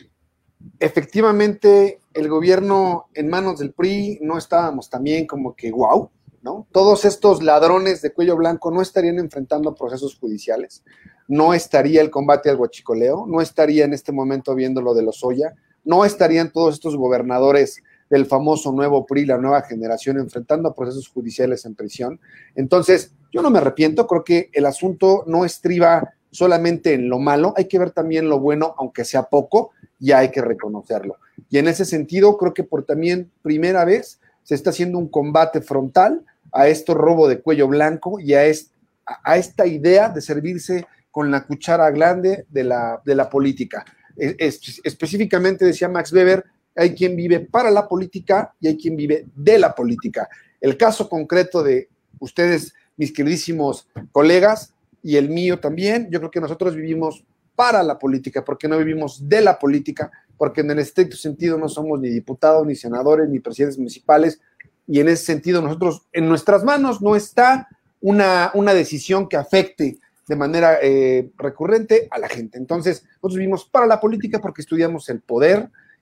S3: Efectivamente, el gobierno en manos del P R I no estábamos también como que wow, ¿no? Todos estos ladrones de cuello blanco no estarían enfrentando procesos judiciales, no estaría el combate al huachicoleo, no estaría en este momento viendo lo de Lozoya, no estarían todos estos gobernadores del famoso nuevo P R I, la nueva generación, enfrentando procesos judiciales en prisión. Entonces, yo no me arrepiento, creo que el asunto no estriba solamente en lo malo, hay que ver también lo bueno, aunque sea poco, y hay que reconocerlo. Y en ese sentido, creo que por también primera vez se está haciendo un combate frontal a este robo de cuello blanco y a, est, a esta idea de servirse con la cuchara grande de la, de la política. Es, es, específicamente decía Max Weber, hay quien vive para la política y hay quien vive de la política. El caso concreto de ustedes, mis queridísimos colegas, y el mío también, yo creo que nosotros vivimos para la política, porque no vivimos de la política, porque en el estricto sentido no somos ni diputados, ni senadores, ni presidentes municipales, y en ese sentido nosotros, en nuestras manos no está una, una decisión que afecte de manera eh, recurrente a la gente. Entonces, nosotros vivimos para la política porque estudiamos el poder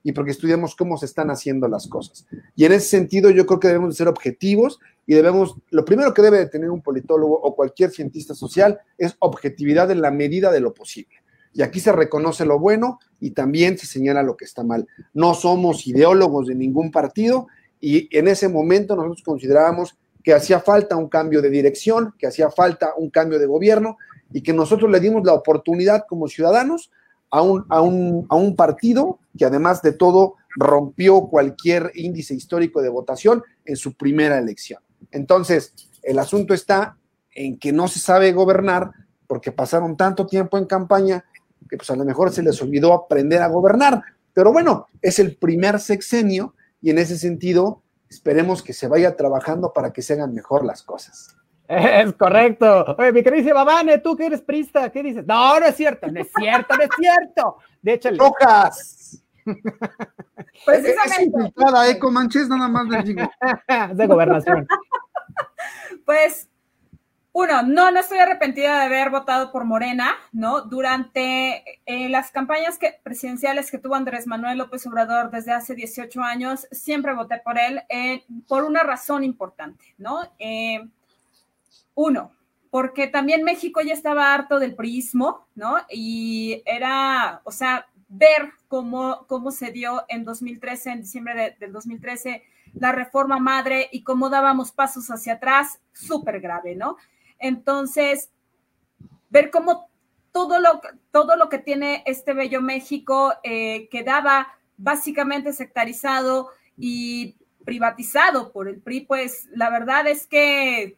S3: y porque estudiamos cómo se están haciendo las cosas. Y en ese sentido yo creo que debemos de ser objetivos y debemos, lo primero que debe de tener un politólogo o cualquier cientista social es objetividad en la medida de lo posible. Y aquí se reconoce lo bueno y también se señala lo que está mal. No somos ideólogos de ningún partido y en ese momento nosotros considerábamos que hacía falta un cambio de dirección, que hacía falta un cambio de gobierno y que nosotros le dimos la oportunidad como ciudadanos a un, a un, a un partido que además de todo rompió cualquier índice histórico de votación en su primera elección. Entonces, el asunto está en que no se sabe gobernar porque pasaron tanto tiempo en campaña que pues a lo mejor se les olvidó aprender a gobernar. Pero bueno, es el primer sexenio y en ese sentido esperemos que se vaya trabajando para que se hagan mejor las cosas.
S2: Es correcto. Oye, mi queridísima Vane, tú que eres prista, ¿qué dices? No, no es cierto, no es cierto, no es cierto. De hecho,
S3: ¡Rojas!
S4: Precisamente.
S3: Es infiltrada, ¿eh, Comanches? Nada más les digo.
S2: de gobernación.
S4: Pues, uno, no, no estoy arrepentida de haber votado por Morena, ¿no? Durante eh, las campañas que, presidenciales que tuvo Andrés Manuel López Obrador desde hace dieciocho años, siempre voté por él eh, por una razón importante, ¿no? Eh, Uno, porque también México ya estaba harto del priismo, ¿no? Y era, o sea, ver cómo, cómo se dio en dos mil trece, en diciembre de, del dos mil trece, la reforma madre y cómo dábamos pasos hacia atrás, súper grave, ¿no? Entonces, ver cómo todo lo, todo lo que tiene este bello México eh, quedaba básicamente sectarizado y privatizado por el P R I, pues la verdad es que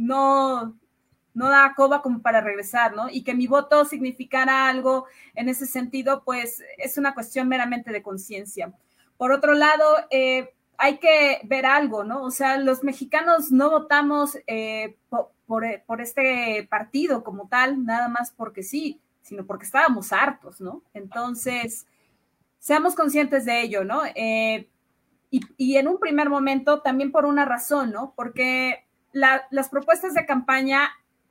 S4: no, no da coba como para regresar, ¿no? Y que mi voto significara algo en ese sentido, pues es una cuestión meramente de conciencia. Por otro lado, eh, hay que ver algo, ¿no? O sea, los mexicanos no votamos eh, por, por, por este partido como tal, nada más porque sí, sino porque estábamos hartos, ¿no? Entonces, seamos conscientes de ello, ¿no? Eh, y, y en un primer momento también por una razón, ¿no? Porque La, las propuestas de campaña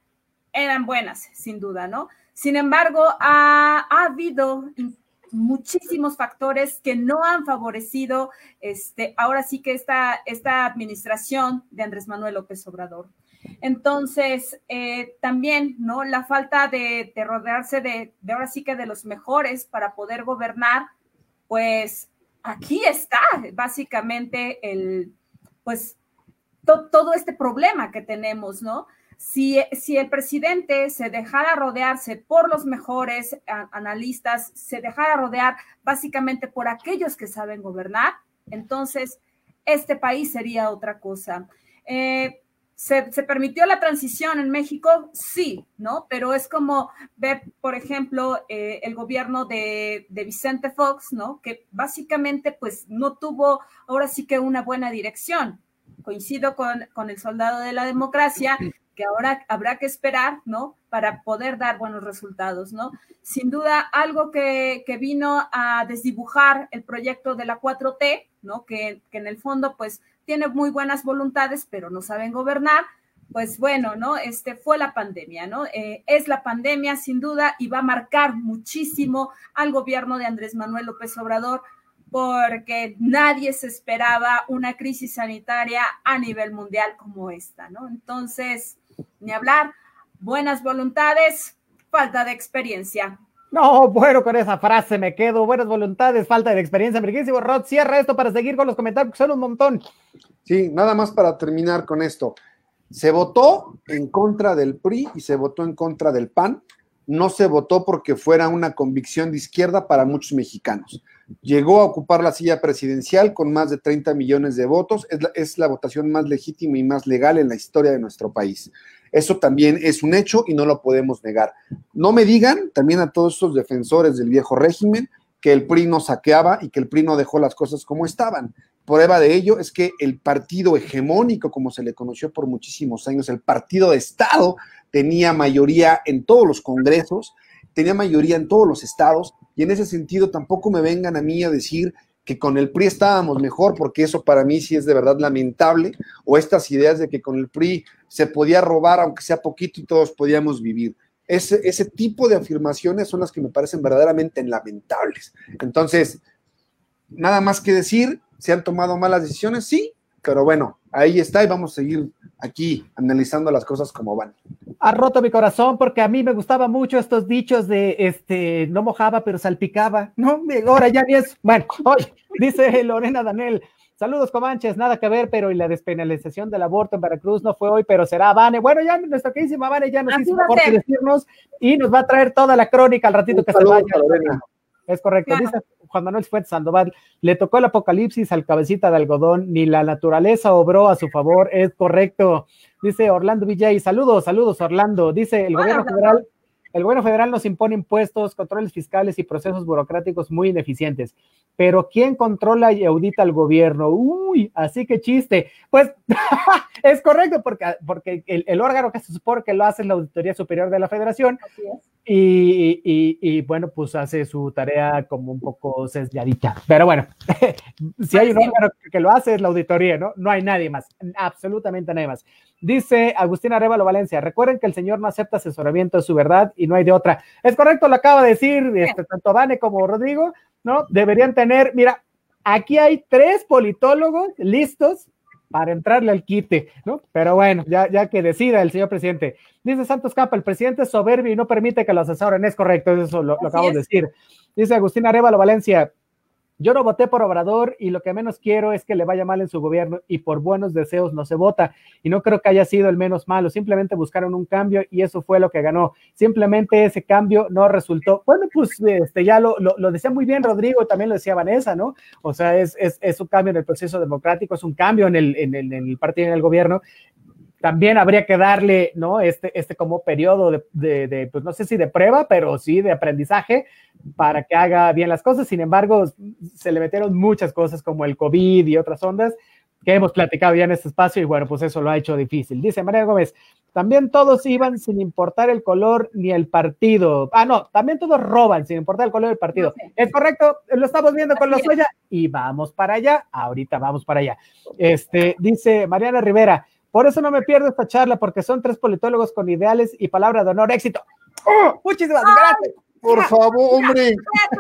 S4: eran buenas, sin duda, ¿no? Sin embargo, ha, ha habido muchísimos factores que no han favorecido, este, ahora sí que esta, esta administración de Andrés Manuel López Obrador. Entonces, eh, también, ¿no? La falta de, de rodearse de, de ahora sí que de los mejores para poder gobernar, pues aquí está básicamente el, pues, To, todo este problema que tenemos, ¿no? Si, si el presidente se dejara rodearse por los mejores a, analistas, se dejara rodear básicamente por aquellos que saben gobernar, entonces este país sería otra cosa. Eh, ¿se, ¿Se permitió la transición en México? Sí, ¿no? Pero es como ver, por ejemplo, eh, el gobierno de, de Vicente Fox, ¿no? Que básicamente pues no tuvo ahora sí que una buena dirección. Coincido con, con el soldado de la democracia, que ahora habrá que esperar, ¿no? Para poder dar buenos resultados, ¿no? Sin duda, algo que, que vino a desdibujar el proyecto de la cuatro T, ¿no? Que, que en el fondo, pues, tiene muy buenas voluntades, pero no saben gobernar, pues bueno, ¿no? Este fue la pandemia, ¿no? Eh, es la pandemia, sin duda, y va a marcar muchísimo al gobierno de Andrés Manuel López Obrador, porque nadie se esperaba una crisis sanitaria a nivel mundial como esta, ¿no? Entonces, ni hablar, buenas voluntades, falta de experiencia.
S2: No, bueno, con esa frase me quedo, buenas voluntades, falta de experiencia. Amiguísimo Rod, cierra esto para seguir con los comentarios, porque son un montón.
S3: Sí, nada más para terminar con esto. Se votó en contra del P R I y se votó en contra del P A N. No se votó porque fuera una convicción de izquierda para muchos mexicanos. Llegó a ocupar la silla presidencial con más de treinta millones de votos. Es la, es la votación más legítima y más legal en la historia de nuestro país. Eso también es un hecho y no lo podemos negar. No me digan, también a todos estos defensores del viejo régimen, que el P R I no saqueaba y que el P R I no dejó las cosas como estaban. Prueba de ello es que el partido hegemónico, como se le conoció por muchísimos años, el partido de Estado, tenía mayoría en todos los congresos, tenía mayoría en todos los estados, y en ese sentido tampoco me vengan a mí a decir que con el P R I estábamos mejor, porque eso para mí sí es de verdad lamentable, o estas ideas de que con el P R I se podía robar aunque sea poquito y todos podíamos vivir. Ese, ese tipo de afirmaciones son las que me parecen verdaderamente lamentables. Entonces, nada más que decir, se han tomado malas decisiones, sí, pero bueno, ahí está y vamos a seguir aquí analizando las cosas como van.
S2: Ha roto mi corazón porque a mí me gustaban mucho estos dichos de, este, no mojaba pero salpicaba, ¿no? Ahora ya ni es, bueno, oye, dice Lorena Danel, saludos Comanches, nada que ver, pero y la despenalización del aborto en Veracruz no fue hoy, pero será Vane. Bueno, ya nuestra queridísima Vane ya nos hizo por decirnos y nos va a traer toda la crónica al ratito que se vaya. Lorena. Es correcto, claro. Dice Juan Manuel Fuentes Sandoval, le tocó el apocalipsis al cabecita de algodón, ni la naturaleza obró a su favor, es correcto. Dice Orlando Villay, saludos, saludos Orlando, dice el gobierno federal, el gobierno federal nos impone impuestos, controles fiscales y procesos burocráticos muy ineficientes, pero ¿quién controla y audita al gobierno? Uy, así que chiste, pues es correcto, porque, porque el, el órgano que se supone que lo hace es la Auditoría Superior de la Federación, así es. Y, y, y bueno, pues hace su tarea como un poco sesgadita, pero bueno, si hay un órgano que lo hace es la auditoría, ¿no? No hay nadie más, absolutamente nadie más. Dice Agustín Arévalo Valencia, recuerden que el señor no acepta asesoramiento de su verdad y no hay de otra. Es correcto, lo acaba de decir este, tanto Vane como Rodrigo, ¿no? Deberían tener, mira, aquí hay tres politólogos listos para entrarle al quite, ¿no? Pero bueno, ya, ya que decida el señor presidente. Dice Santos Campa, el presidente es soberbio y no permite que lo asesoren, es correcto, eso lo, lo acabo de decir. Dice Agustín Arévalo Valencia, yo no voté por Obrador y lo que menos quiero es que le vaya mal en su gobierno y por buenos deseos no se vota y no creo que haya sido el menos malo, simplemente buscaron un cambio y eso fue lo que ganó, simplemente ese cambio no resultó, bueno pues este, ya lo, lo, lo decía muy bien Rodrigo, también lo decía Vanessa, ¿no? O sea, es, es, es un cambio en el proceso democrático, es un cambio en el, en el, en el partido y en el gobierno. También habría que darle, ¿no? Este, este como periodo de, de, de, pues no sé si de prueba, pero sí de aprendizaje para que haga bien las cosas. Sin embargo, se le metieron muchas cosas como el COVID y otras ondas que hemos platicado ya en este espacio y bueno, pues eso lo ha hecho difícil. Dice María Gómez, también todos iban sin importar el color ni el partido. Ah, no, también todos roban sin importar el color del partido. No sé. Es correcto, lo estamos viendo con los Lozoya y vamos para allá. Ahorita vamos para allá. Este, dice Mariana Rivera, por eso no me pierdo esta charla, porque son tres politólogos con ideales y palabra de honor. ¡Éxito! ¡Oh! Muchísimas gracias.
S3: Por favor, hombre.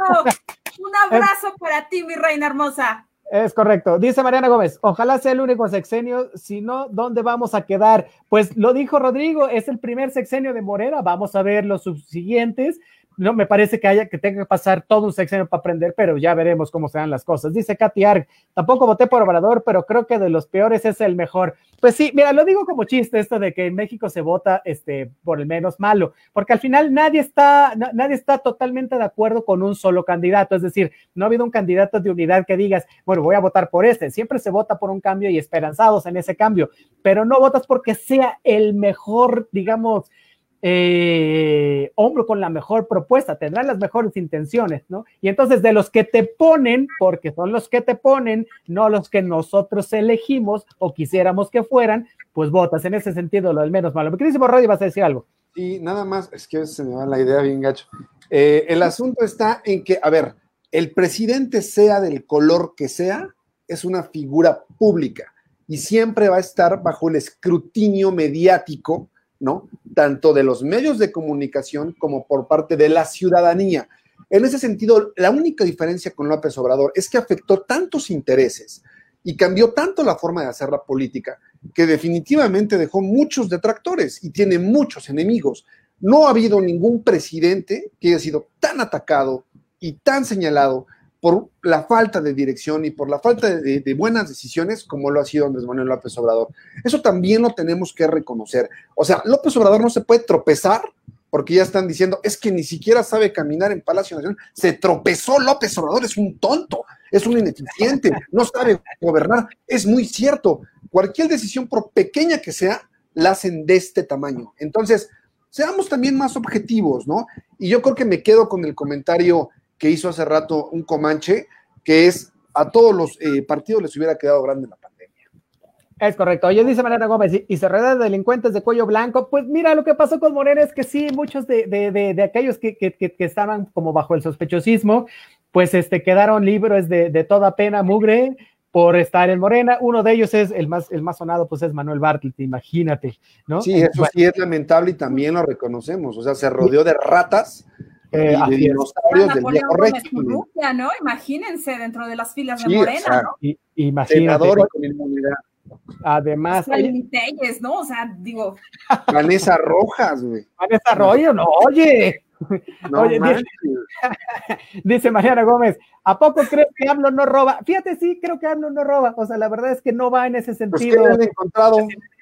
S4: Un abrazo para ti, mi reina hermosa.
S2: Es correcto. Dice Mariana Gómez, ojalá sea el único sexenio, si no, ¿dónde vamos a quedar? Pues lo dijo Rodrigo, es el primer sexenio de Morena, vamos a ver los subsiguientes. No me parece que haya que tenga que pasar todo un sexenio para aprender, pero ya veremos cómo se dan las cosas. Dice Katy Arg, tampoco voté por Obrador, pero creo que de los peores es el mejor. Pues sí, mira, lo digo como chiste esto de que en México se vota este, por el menos malo, porque al final nadie está, na, nadie está totalmente de acuerdo con un solo candidato, es decir, no ha habido un candidato de unidad que digas, bueno, voy a votar por este, siempre se vota por un cambio y esperanzados en ese cambio, pero no votas porque sea el mejor, digamos, Eh, hombre con la mejor propuesta, tendrán las mejores intenciones, ¿no? Y entonces de los que te ponen, porque son los que te ponen, no los que nosotros elegimos o quisiéramos que fueran, pues votas, en ese sentido lo del menos malo. Mi queridísimo Roddy, ¿vas a decir algo?
S3: Y nada más, es que se me va la idea bien gacho. Eh, el asunto está en que, a ver, el presidente sea del color que sea, es una figura pública y siempre va a estar bajo el escrutinio mediático, ¿no? Tanto de los medios de comunicación como por parte de la ciudadanía. En ese sentido, la única diferencia con López Obrador es que afectó tantos intereses y cambió tanto la forma de hacer la política que definitivamente dejó muchos detractores y tiene muchos enemigos. No ha habido ningún presidente que haya sido tan atacado y tan señalado por la falta de dirección y por la falta de, de buenas decisiones como lo ha sido Andrés Manuel López Obrador. Eso también lo tenemos que reconocer. O sea, López Obrador no se puede tropezar porque ya están diciendo, es que ni siquiera sabe caminar en Palacio Nacional. Se tropezó López Obrador, es un tonto, es un ineficiente, no sabe gobernar. Es muy cierto, cualquier decisión, por pequeña que sea, la hacen de este tamaño. Entonces, seamos también más objetivos, ¿no? Y yo creo que me quedo con el comentario que hizo hace rato un Comanche, que es a todos los eh, partidos les hubiera quedado grande la pandemia.
S2: Es correcto. Oye, dice Mariana Gómez, y, y se rodean de delincuentes de cuello blanco. Pues mira, lo que pasó con Morena es que sí, muchos de, de, de, de aquellos que, que, que, que estaban como bajo el sospechosismo, pues este, quedaron libres de, de toda pena, mugre, por estar en Morena. Uno de ellos es el más, el más sonado, pues es Manuel Bartlett, imagínate, ¿no?
S3: Sí, eso bueno. Sí es lamentable y también lo reconocemos. O sea, se rodeó de ratas
S2: Eh,
S3: y de dinosaurios del viejo régimen.
S4: ¿No? Imagínense dentro de las filas
S3: Sí,
S4: de Morena,
S3: o sea,
S4: ¿no?
S2: Y, imagínate.
S3: Senador con inmunidad.
S2: Además,
S4: oye, Telles, ¿no? O sea, digo.
S3: Vanessa Rojas, güey.
S2: Vanessa Arroyo, no, oye.
S3: No,
S2: Oye, dice, dice Mariana Gómez, ¿a poco crees que AMLO no roba? Fíjate, sí, creo que AMLO no roba. O sea, la verdad es que no va en ese sentido.
S3: Pues, ¿qué le han encontrado?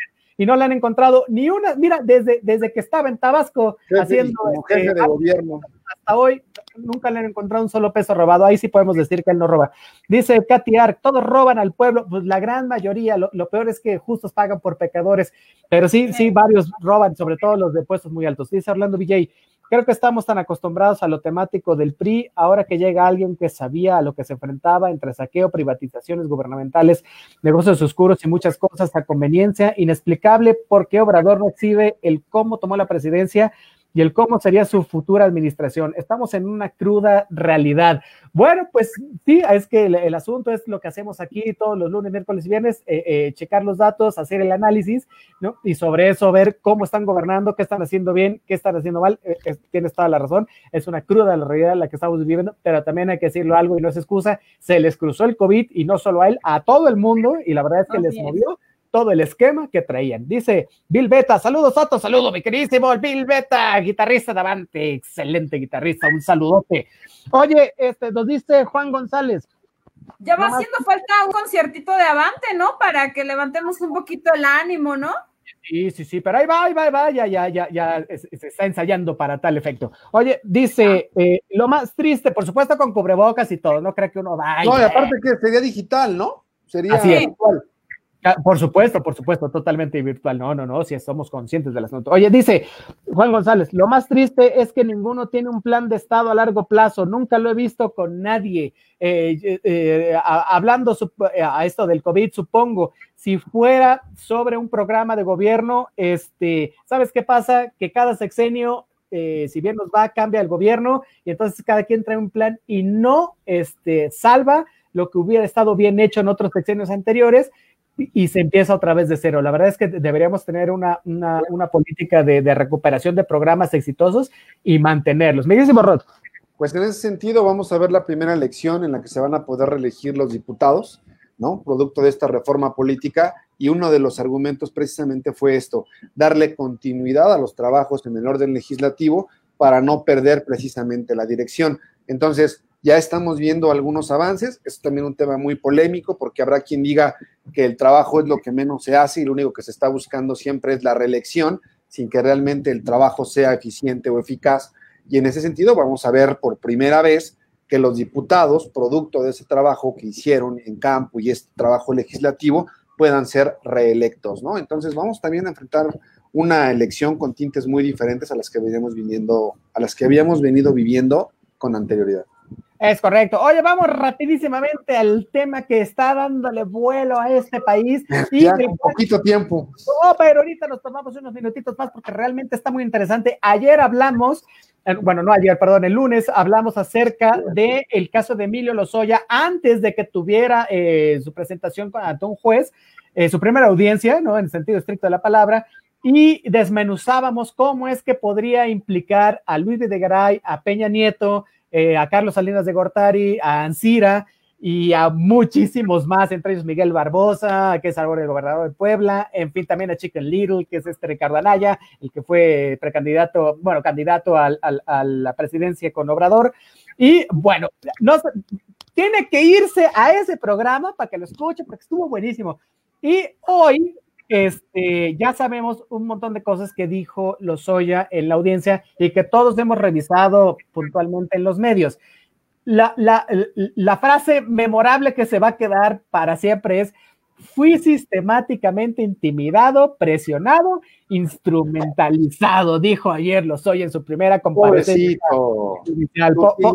S2: Y no le han encontrado ni una, mira, desde, desde que estaba en Tabasco
S3: jefe,
S2: haciendo
S3: como jefe
S2: este,
S3: de gobierno.
S2: Hasta hoy nunca le han encontrado un solo peso robado. Ahí sí podemos decir que él no roba. Dice Katy Ark, todos roban al pueblo. Pues la gran mayoría, lo, lo peor es que justos pagan por pecadores, pero sí, sí, varios roban, sobre todo los de puestos muy altos. Dice Orlando Villay, creo que estamos tan acostumbrados a lo temático del P R I, ahora que llega alguien que sabía a lo que se enfrentaba entre saqueo, privatizaciones gubernamentales, negocios oscuros y muchas cosas a conveniencia, inexplicable por qué Obrador no exhibe el cómo tomó la presidencia y el cómo sería su futura administración. Estamos en una cruda realidad. Bueno, pues sí, es que el, el asunto es lo que hacemos aquí todos los lunes, miércoles y viernes, eh, eh, checar los datos, hacer el análisis, ¿no? Y sobre eso ver cómo están gobernando, qué están haciendo bien, qué están haciendo mal. Eh, eh, tienes toda la razón, es una cruda la realidad en la que estamos viviendo, pero también hay que decirlo algo y no es excusa, se les cruzó el COVID y no solo a él, a todo el mundo, y la verdad es que okay. les movió todo el esquema que traían. Dice Bill Beta, saludos Soto, saludo mi queridísimo Bill Beta, guitarrista de Avante, excelente guitarrista, un saludote. Oye, este, nos dice Juan González.
S4: Ya va haciendo falta un conciertito de Avante, ¿no? Para que levantemos un poquito el ánimo, ¿no?
S2: Sí, sí, sí, pero ahí va, ahí va, ahí va, ya, ya, ya, ya se está ensayando para tal efecto. Oye, dice, eh, lo más triste, por supuesto con cubrebocas y todo, no creo que uno vaya.
S3: No, y aparte que sería digital, ¿no? Sería
S2: Así es.
S3: virtual.
S2: Por supuesto, por supuesto, totalmente virtual. No, no, no, si somos conscientes del asunto. Oye, dice Juan González, lo más triste es que ninguno tiene un plan de Estado a largo plazo. Nunca lo he visto con nadie. Eh, eh, a, hablando a esto del COVID, supongo, si fuera sobre un programa de gobierno, este, ¿sabes qué pasa? Que cada sexenio, eh, si bien nos va, cambia el gobierno y entonces cada quien trae un plan y no este, salva lo que hubiera estado bien hecho en otros sexenios anteriores, y se empieza otra vez de cero. La verdad es que deberíamos tener una, una, una política de, de recuperación de programas exitosos y mantenerlos. Me dice Borrot.
S3: Pues en ese sentido vamos a ver la primera elección en la que se van a poder reelegir los diputados, ¿no? Producto de esta reforma política, y uno de los argumentos precisamente fue esto, darle continuidad a los trabajos en el orden legislativo para no perder precisamente la dirección. Entonces, ya estamos viendo algunos avances, es también un tema muy polémico porque habrá quien diga que el trabajo es lo que menos se hace y lo único que se está buscando siempre es la reelección, sin que realmente el trabajo sea eficiente o eficaz, y en ese sentido vamos a ver por primera vez que los diputados, producto de ese trabajo que hicieron en campo y este trabajo legislativo, puedan ser reelectos, ¿no? Entonces vamos también a enfrentar una elección con tintes muy diferentes a las que veníamos viniendo, a las que habíamos venido viviendo con anterioridad.
S2: Es correcto. Oye, vamos rapidísimamente al tema que está dándole vuelo a este país. Y
S3: ya, con poquito tiempo.
S2: Oh, pero ahorita nos tomamos unos minutitos más porque realmente está muy interesante. Ayer hablamos, bueno, no ayer, perdón, el lunes hablamos acerca del caso de Emilio Lozoya antes de que tuviera eh, su presentación ante un juez, eh, su primera audiencia, ¿no? En el sentido estricto de la palabra, y desmenuzábamos cómo es que podría implicar a Luis Videgaray, a Peña Nieto, Eh, a Carlos Salinas de Gortari, a Ancira y a muchísimos más, entre ellos Miguel Barbosa, que es ahora el gobernador de Puebla, en fin, también a Chicken Little, que es este Ricardo Anaya, el que fue precandidato, bueno, candidato al, al, a la presidencia con Obrador, y bueno, no, tiene que irse a ese programa para que lo escuche, porque estuvo buenísimo, y hoy Este, ya sabemos un montón de cosas que dijo Lozoya en la audiencia y que todos hemos revisado puntualmente en los medios. La, la, la frase memorable que se va a quedar para siempre es: fui sistemáticamente intimidado, presionado, instrumentalizado, dijo ayer Lozoya en su primera comparecencia judicial. Po, po,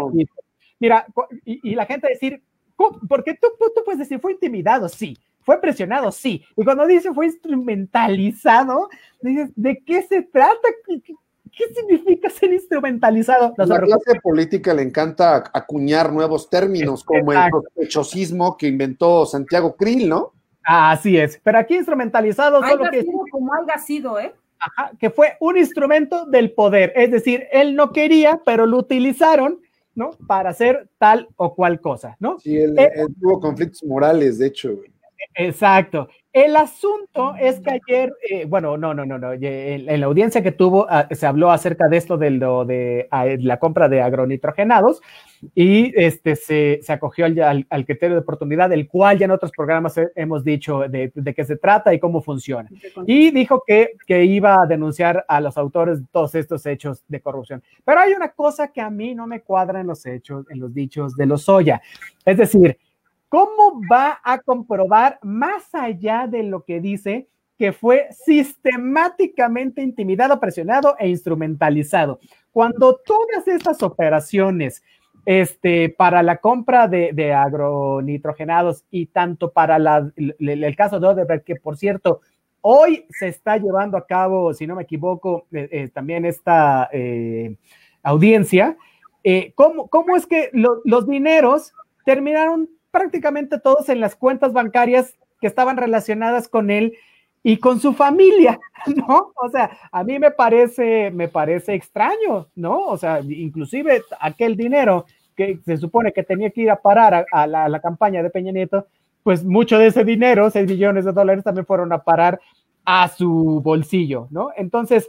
S2: Mira, y, y la gente decir, porque tú, tú puedes decir, fue intimidado, sí. Fue presionado, sí. Y cuando dice fue instrumentalizado, dices, ¿de qué se trata? ¿Qué, qué, qué significa ser instrumentalizado?
S3: A la clase política le encanta acuñar nuevos términos, como Exacto. el sospechosismo que inventó Santiago Krill, ¿no?
S2: Así es. Pero aquí instrumentalizado
S4: haya
S2: solo que...
S4: sido como haya sido, ¿eh?
S2: Ajá, que fue un instrumento del poder, es decir, él no quería, pero lo utilizaron, ¿no? Para hacer tal o cual cosa, ¿no?
S3: Sí, él,
S2: eh,
S3: él tuvo conflictos morales, de hecho.
S2: Exacto. El asunto es que ayer, eh, bueno, no, no, no, no, en, en la audiencia que tuvo uh, se habló acerca de esto de, lo, de uh, la compra de agronitrogenados y este, se, se acogió al, al, al criterio de oportunidad, del cual ya en otros programas hemos dicho de, de qué se trata y cómo funciona. Y dijo que, que iba a denunciar a los autores de todos estos hechos de corrupción. Pero hay una cosa que a mí no me cuadra en los hechos, en los dichos de Lozoya. Es decir, ¿cómo va a comprobar, más allá de lo que dice, que fue sistemáticamente intimidado, presionado e instrumentalizado? Cuando todas estas operaciones este, para la compra de, de agronitrogenados y tanto para la, el, el caso de Odebrecht, que por cierto, hoy se está llevando a cabo, si no me equivoco, eh, eh, también esta eh, audiencia, eh, ¿cómo, ¿cómo es que lo, los dineros terminaron prácticamente todos en las cuentas bancarias que estaban relacionadas con él y con su familia, ¿no? O sea, a mí me parece, me parece extraño, ¿no? O sea, inclusive aquel dinero que se supone que tenía que ir a parar a, a, la, a la campaña de Peña Nieto, pues mucho de ese dinero, seis millones de dólares, también fueron a parar a su bolsillo, ¿no? Entonces,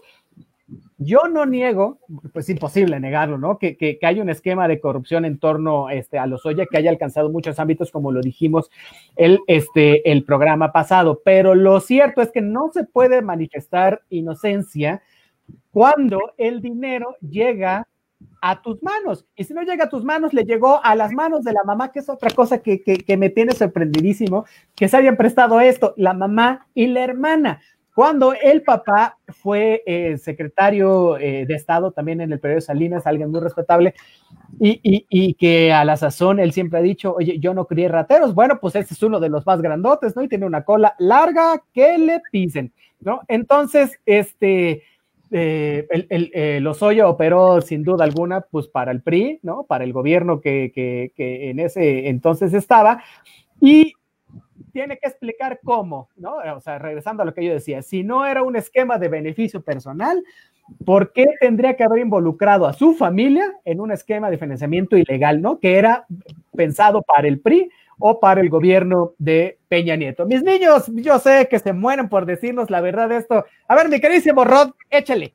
S2: yo no niego, pues es imposible negarlo, ¿no? Que, que, que hay un esquema de corrupción en torno este, a Lozoya que haya alcanzado muchos ámbitos, como lo dijimos el, este, el programa pasado, pero lo cierto es que no se puede manifestar inocencia cuando el dinero llega a tus manos, y si no llega a tus manos, le llegó a las manos de la mamá, que es otra cosa que, que, que me tiene sorprendidísimo, que se hayan prestado esto, la mamá y la hermana. Cuando el papá fue eh, secretario eh, de Estado también en el periodo de Salinas, alguien muy respetable, y, y, y que a la sazón él siempre ha dicho, oye, yo no crié rateros. Bueno, pues ese es uno de los más grandotes, ¿no? Y tiene una cola larga que le pisen, ¿no? Entonces, este, eh, el, el, el Lozoya operó sin duda alguna, pues para el P R I, ¿no? Para el gobierno que, que, que en ese entonces estaba, y tiene que explicar cómo, ¿no? O sea, regresando a lo que yo decía, si no era un esquema de beneficio personal, ¿por qué tendría que haber involucrado a su familia en un esquema de financiamiento ilegal, ¿no? Que era pensado para el P R I o para el gobierno de Peña Nieto. Mis niños, yo sé que se mueren por decirnos la verdad de esto. A ver, mi queridísimo Rod, échale.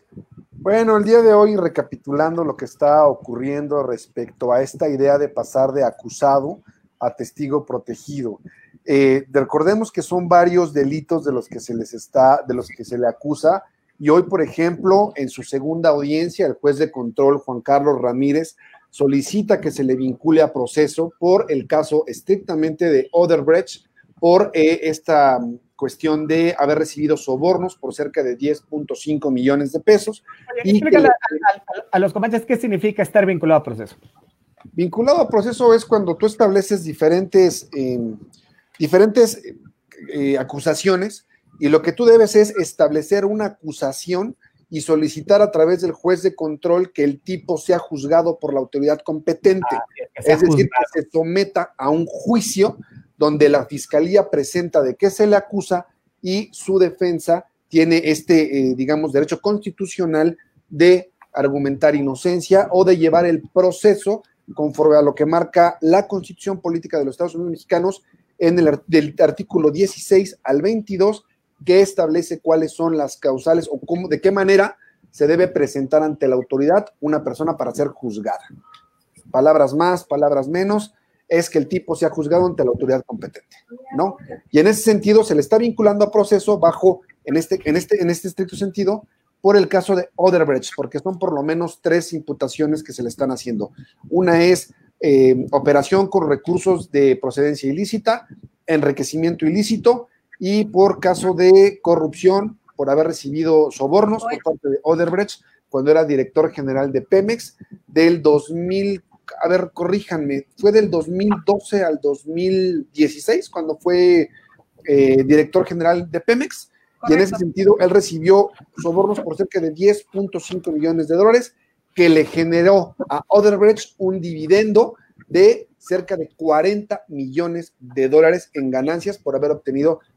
S3: Bueno, el día de hoy, recapitulando lo que está ocurriendo respecto a esta idea de pasar de acusado a testigo protegido. Eh, recordemos que son varios delitos de los que se les está, de los que se le acusa, y hoy, por ejemplo, en su segunda audiencia, el juez de control, Juan Carlos Ramírez, solicita que se le vincule a proceso por el caso estrictamente de Odebrecht, por eh, esta cuestión de haber recibido sobornos por cerca de diez punto cinco millones de pesos.
S2: Oye, y explícale que, a, a, a los comentarios qué significa estar vinculado a proceso.
S3: Vinculado a proceso es cuando tú estableces diferentes... Eh, diferentes eh, acusaciones, y lo que tú debes es establecer una acusación y solicitar a través del juez de control que el tipo sea juzgado por la autoridad competente, ah, es, es decir, que se someta a un juicio donde la fiscalía presenta de qué se le acusa y su defensa tiene este, eh, digamos, derecho constitucional de argumentar inocencia o de llevar el proceso conforme a lo que marca la Constitución Política de los Estados Unidos Mexicanos en el del artículo dieciséis al veintidós, que establece cuáles son las causales o cómo, de qué manera se debe presentar ante la autoridad una persona para ser juzgada. Palabras más, palabras menos, es que el tipo sea juzgado ante la autoridad competente, ¿no? Y en ese sentido se le está vinculando a proceso bajo, en este, en este, en este estricto sentido, por el caso de Odebrecht, porque son por lo menos tres imputaciones que se le están haciendo. Una es Eh, operación con recursos de procedencia ilícita, enriquecimiento ilícito y por caso de corrupción por haber recibido sobornos por parte de Odebrecht cuando era director general de Pemex del dos mil, a ver, corríjanme, fue del dos mil doce al dos mil dieciséis cuando fue eh, director general de Pemex. Correcto. Y en ese sentido él recibió sobornos por cerca de diez punto cinco millones de dólares que le generó a Odebrecht un dividendo de cerca de cuarenta millones de dólares en ganancias por haber obtenido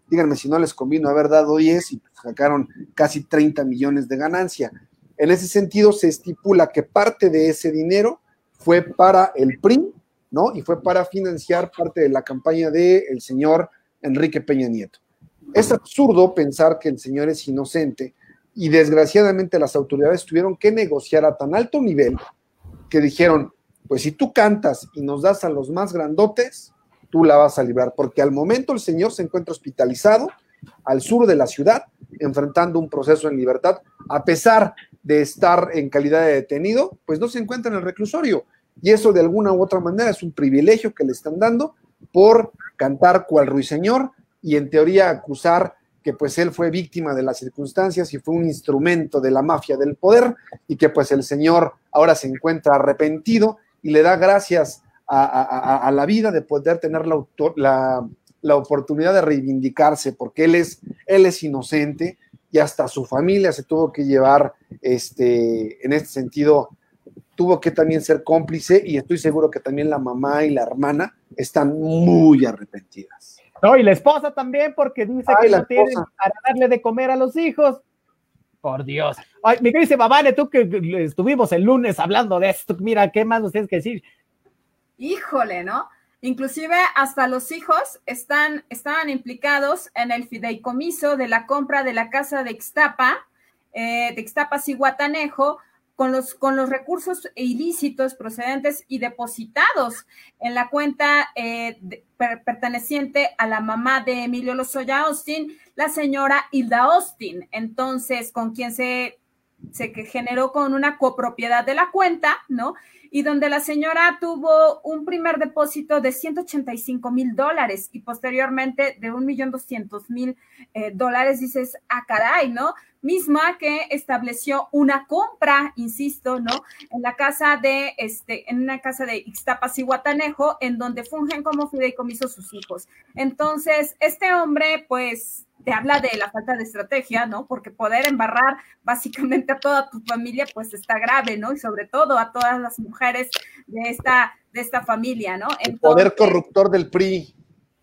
S3: díganme si no les convino haber dado diez y sacaron casi treinta millones de ganancia. En ese sentido, se estipula que parte de ese dinero fue para el P R I, ¿no? Y fue para financiar parte de la campaña del señor Enrique Peña Nieto. Es absurdo pensar que el señor es inocente y desgraciadamente las autoridades tuvieron que negociar a tan alto nivel que dijeron, pues si tú cantas y nos das a los más grandotes, tú la vas a librar, porque al momento el señor se encuentra hospitalizado al sur de la ciudad, enfrentando un proceso en libertad, a pesar de estar en calidad de detenido, pues no se encuentra en el reclusorio, y eso de alguna u otra manera es un privilegio que le están dando por cantar cual ruiseñor, y en teoría acusar que pues él fue víctima de las circunstancias y fue un instrumento de la mafia del poder, y que pues el señor ahora se encuentra arrepentido y le da gracias a, a, a la vida de poder tener la, la, la oportunidad de reivindicarse, porque él es, él es inocente y hasta su familia se tuvo que llevar, este, en este sentido, tuvo que también ser cómplice, y estoy seguro que también la mamá y la hermana están muy arrepentidas.
S2: No, y la esposa también, porque dice
S3: Ay,
S2: que
S3: la
S2: no tienen
S3: esposa.
S2: para darle de comer a los hijos. Por Dios. Ay, mi querida Vane, tú que estuvimos el lunes hablando de esto, mira, ¿qué más nos tienes que decir?
S4: Híjole, ¿no? Inclusive hasta los hijos están, estaban implicados en el fideicomiso de la compra de la casa de Ixtapa, eh, de Ixtapas-Zihuatanejo, con los, con los recursos ilícitos procedentes y depositados en la cuenta eh, de, per, perteneciente a la mamá de Emilio Lozoya Austin, la señora Hilda Austin, entonces con quien se, se generó con una copropiedad de la cuenta, ¿no? Y donde la señora tuvo un primer depósito de ciento ochenta y cinco mil dólares y posteriormente de un millón doscientos mil dólares, dices, ah, caray, ¿no? Misma que estableció una compra, insisto, ¿no? En la casa de, este, en una casa de Ixtapas-Zihuatanejo, en donde fungen como fideicomiso sus hijos. Entonces, este hombre, pues, te habla de la falta de estrategia, ¿no? Porque poder embarrar básicamente a toda tu familia, pues está grave, ¿no? Y sobre todo a todas las mujeres de esta, de esta familia, ¿no?
S3: El
S4: Entonces,
S3: poder corruptor del P R I.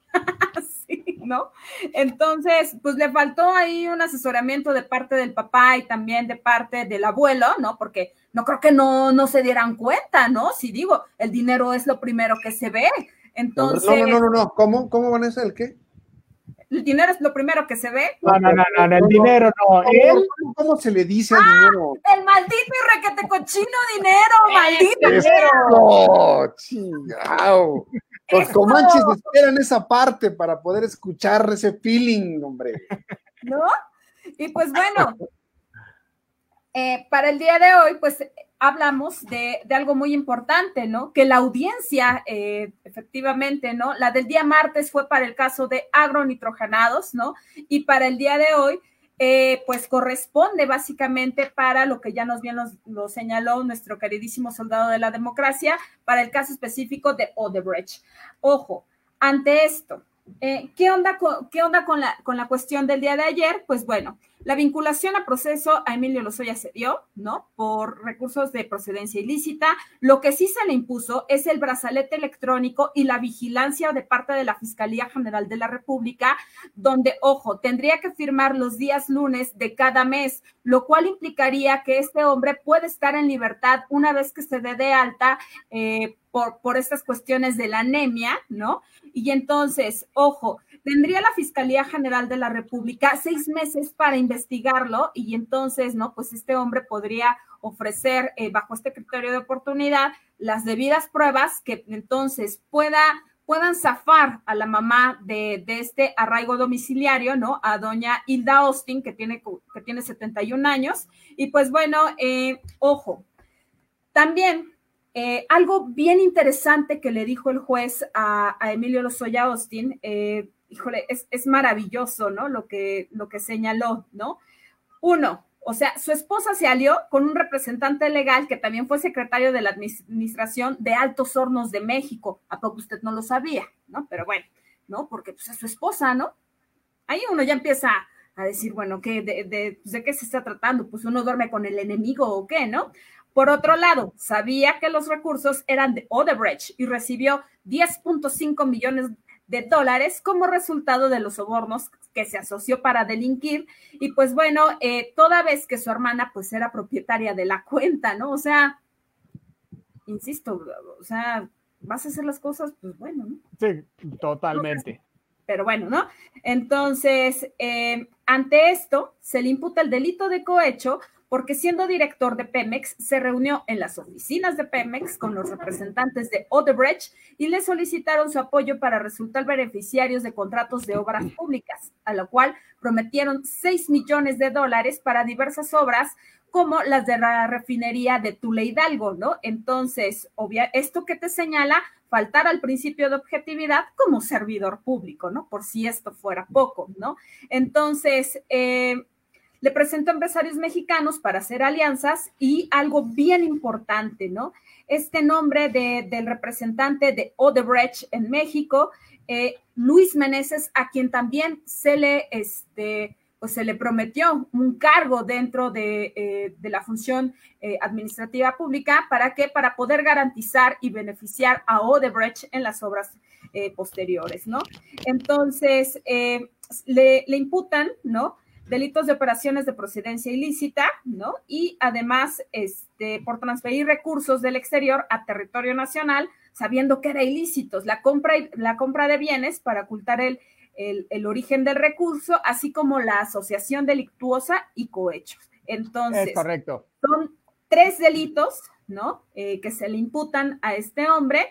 S4: Sí, ¿no? Entonces, pues le faltó ahí un asesoramiento de parte del papá y también de parte del abuelo, ¿no? Porque no creo que no, no se dieran cuenta, ¿no? Si digo, el dinero es lo primero que se ve. Entonces.
S3: No, no, no, no, no. ¿Cómo? ¿Cómo, Vanessa? ¿El qué?
S4: ¿El dinero es lo primero que se ve?
S2: No, no, no, no, no el dinero no.
S3: ¿Cómo,
S2: Él,
S3: ¿Cómo, cómo se le dice al
S4: ¡Ah!
S3: dinero?
S4: El maldito y requete cochino dinero, maldito
S3: ¡Eso!
S4: dinero.
S3: ¡Chingao! Los
S4: Eso.
S3: comanches esperan esa parte para poder escuchar ese feeling, hombre.
S4: ¿No? Y pues bueno, eh, para el día de hoy, pues hablamos de, de algo muy importante, ¿no? Que la audiencia, eh, efectivamente, ¿no? La del día martes fue para el caso de agronitrogenados, ¿no? Y para el día de hoy, eh, pues corresponde básicamente para lo que ya nos bien nos, lo señaló nuestro queridísimo soldado de la democracia, para el caso específico de Odebrecht. Ojo, ante esto, eh, ¿qué onda, con, qué onda con, la, con la cuestión del día de ayer? Pues bueno, la vinculación a proceso a Emilio Lozoya se dio, ¿no? Por recursos de procedencia ilícita. Lo que sí se le impuso es el brazalete electrónico y la vigilancia de parte de la Fiscalía General de la República, donde, ojo, tendría que firmar los días lunes de cada mes, lo cual implicaría que este hombre puede estar en libertad una vez que se dé de alta eh, por, por estas cuestiones de la anemia, ¿no? Y entonces, ojo, tendría la Fiscalía General de la República seis meses para investigarlo y entonces, ¿no? Pues este hombre podría ofrecer eh, bajo este criterio de oportunidad las debidas pruebas que entonces pueda, puedan zafar a la mamá de, de este arraigo domiciliario, ¿no? A doña Hilda Austin, que tiene, que tiene setenta y un años. Y pues bueno, eh, ojo, también Eh, algo bien interesante que le dijo el juez a, a Emilio Lozoya Austin, eh, híjole, es, es maravilloso, ¿no? Lo que, lo que señaló, ¿no? Uno, o sea, su esposa se alió con un representante legal que también fue secretario de la administración de Altos Hornos de México. ¿A poco usted no lo sabía? ¿No? Pero bueno, ¿no? Porque pues es su esposa, ¿no? Ahí uno ya empieza a decir, bueno, ¿qué, de, de, pues, ¿de qué se está tratando? Pues uno duerme con el enemigo o qué, ¿no? Por otro lado, sabía que los recursos eran de Odebrecht y recibió diez punto cinco millones de dólares como resultado de los sobornos que se asoció para delinquir. Y pues bueno, eh, toda vez que su hermana pues era propietaria de la cuenta, ¿no? O sea, insisto, o sea, vas a hacer las cosas, pues bueno, ¿no?
S2: Sí, totalmente.
S4: Pero bueno, ¿no? Entonces, eh, ante esto, se le imputa el delito de cohecho porque siendo director de Pemex, se reunió en las oficinas de Pemex con los representantes de Odebrecht y le solicitaron su apoyo para resultar beneficiarios de contratos de obras públicas, a lo cual prometieron seis millones de dólares para diversas obras, como las de la refinería de Tula Hidalgo, ¿no? Entonces, obvia, esto que te señala, faltar al principio de objetividad como servidor público, ¿no? Por si esto fuera poco, ¿no? Entonces, eh, le presentó a empresarios mexicanos para hacer alianzas y algo bien importante, ¿no? Este nombre de, del representante de Odebrecht en México, eh, Luis Meneses, a quien también se le, este, pues se le prometió un cargo dentro de, eh, de la función eh, administrativa pública, ¿para qué? Para poder garantizar y beneficiar a Odebrecht en las obras eh, posteriores, ¿no? Entonces, eh, le, le imputan, ¿no?, delitos de operaciones de procedencia ilícita, ¿no? Y además, este, por transferir recursos del exterior a territorio nacional, sabiendo que era ilícitos, la compra, la compra de bienes para ocultar el, el, el origen del recurso, así como la asociación delictuosa y cohechos. Entonces,
S2: es correcto.
S4: Son tres delitos, ¿no? Eh, que se le imputan a este hombre,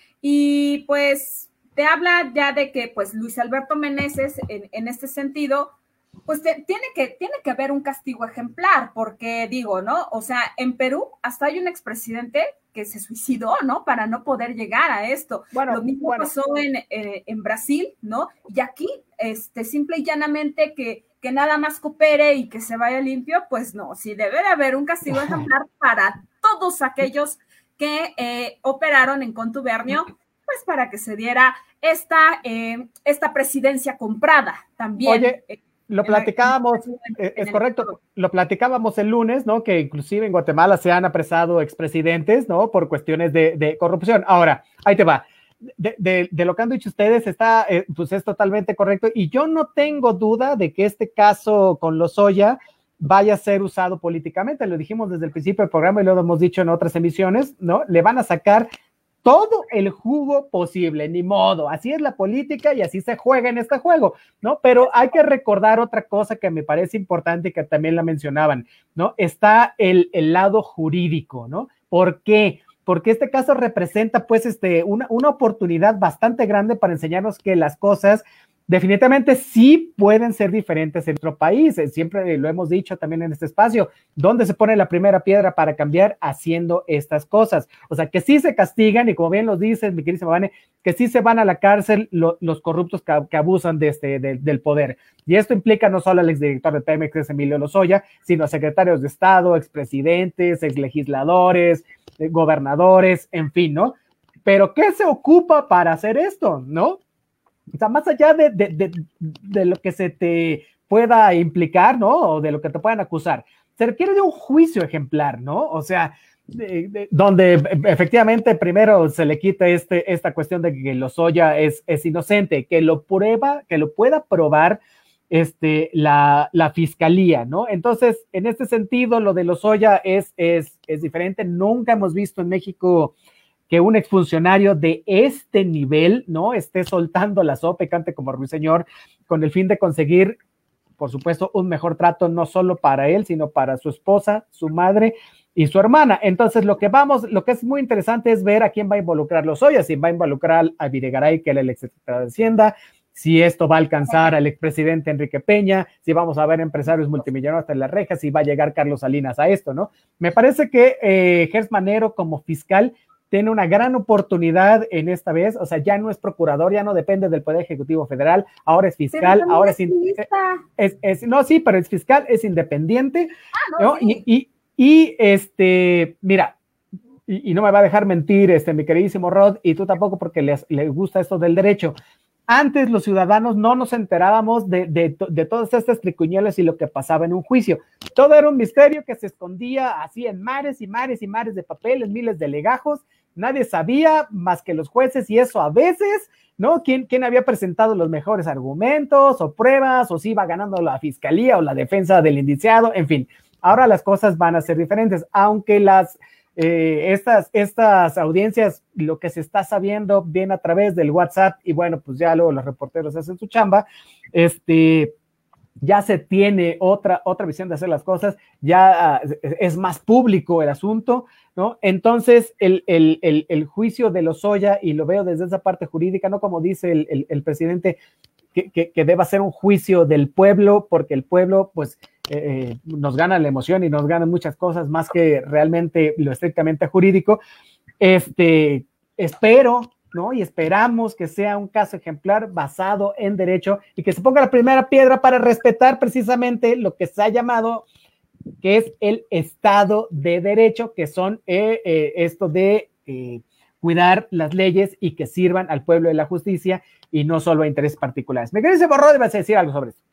S4: y pues te habla ya de que, pues, Luis Alberto Meneses, en, en este sentido, pues te, tiene, que, tiene que haber un castigo ejemplar, porque digo, ¿no? O sea, en Perú hasta hay un expresidente que se suicidó, ¿no? Para no poder llegar a esto.
S2: Bueno,
S4: lo mismo
S2: bueno.
S4: pasó en, en, en Brasil, ¿no? Y aquí, este, simple y llanamente que, que nada más coopere y que se vaya limpio, pues no, sí debe de haber un castigo ejemplar para todos aquellos que eh, operaron en contubernio, pues para que se diera esta, eh, esta presidencia comprada también.
S2: Oye,
S4: eh,
S2: Lo platicábamos, eh, es correcto, lo platicábamos el lunes, ¿no? Que inclusive en Guatemala se han apresado expresidentes, ¿no? Por cuestiones de, de corrupción. Ahora, ahí te va. De, de, de lo que han dicho ustedes está, eh, pues es totalmente correcto. Y yo no tengo duda de que este caso con Lozoya vaya a ser usado políticamente. Lo dijimos desde el principio del programa y lo hemos dicho en otras emisiones, ¿no? Le van a sacar todo el jugo posible, ni modo, así es la política y así se juega en este juego, ¿no? Pero hay que recordar otra cosa que me parece importante y que también la mencionaban, ¿no? Está el, el lado jurídico, ¿no? ¿Por qué? Porque este caso representa, pues, este, una, una oportunidad bastante grande para enseñarnos que las cosas definitivamente sí pueden ser diferentes en otro país. Siempre lo hemos dicho también en este espacio, ¿dónde se pone la primera piedra para cambiar? Haciendo estas cosas. O sea, que sí se castigan y como bien lo dices, mi querida Vane, que sí se van a la cárcel lo, los corruptos que, que abusan de este, de, del poder. Y esto implica no solo al exdirector de Pemex, que es Emilio Lozoya, sino a secretarios de Estado, expresidentes, exlegisladores, eh, gobernadores, en fin, ¿no? Pero ¿qué se ocupa para hacer esto, no? O sea, más allá de, de, de, de lo que se te pueda implicar, ¿no? O de lo que te puedan acusar, se requiere de un juicio ejemplar, ¿no? O sea, de, de, donde efectivamente primero se le quita este, esta cuestión de que Lozoya es, es inocente, que lo prueba, que lo pueda probar este, la, la fiscalía, ¿no? Entonces, en este sentido, lo de Lozoya es, es, es diferente. Nunca hemos visto en México que un exfuncionario de este nivel, ¿no? Esté soltando la sopa y cante como ruiseñor con el fin de conseguir, por supuesto, un mejor trato no solo para él, sino para su esposa, su madre y su hermana. Entonces, lo que vamos, lo que es muy interesante es ver a quién va a involucrar Lozoya, si va a involucrar a Videgaray, que era el exsecretario de Hacienda, si esto va a alcanzar al expresidente Enrique Peña, si vamos a ver empresarios multimillonarios hasta en las rejas, si va a llegar Carlos Salinas a esto, ¿no? Me parece que eh, Gers Manero como fiscal tiene una gran oportunidad en esta vez, o sea, ya no es procurador, ya no depende del Poder Ejecutivo Federal, ahora es fiscal, ahora es, es, es, no, sí, pero es fiscal, es independiente,
S4: ah, no,
S2: ¿no?
S4: Sí.
S2: Y, y, y, este, mira, y, y no me va a dejar mentir, este, mi queridísimo Rod, y tú tampoco porque les, les gusta esto del derecho. Antes los ciudadanos no nos enterábamos de, de, de todas estas tricuñuelas y lo que pasaba en un juicio. Todo era un misterio que se escondía así en mares y mares y mares de papeles, miles de legajos, nadie sabía más que los jueces, y eso a veces, ¿no? ¿Quién, quién había presentado los mejores argumentos o pruebas, o si iba ganando la fiscalía o la defensa del indiciado, en fin. Ahora las cosas van a ser diferentes, aunque las eh, estas, estas audiencias, lo que se está sabiendo viene a través del WhatsApp, y bueno, pues ya luego los reporteros hacen su chamba, este... ya se tiene otra, otra visión de hacer las cosas, ya uh, es más público el asunto, ¿no? Entonces, el, el, el, el juicio de Lozoya, y lo veo desde esa parte jurídica, no como dice el, el, el presidente, que, que, que deba ser un juicio del pueblo, porque el pueblo, pues, eh, nos gana la emoción y nos ganan muchas cosas más que realmente lo estrictamente jurídico. Este, espero... ¿no? Y esperamos que sea un caso ejemplar basado en derecho y que se ponga la primera piedra para respetar precisamente lo que se ha llamado, que es el Estado de Derecho, que son eh, eh, esto de eh, cuidar las leyes y que sirvan al pueblo de la justicia y no solo a intereses particulares. Me querido Borró, debes decir algo sobre eso.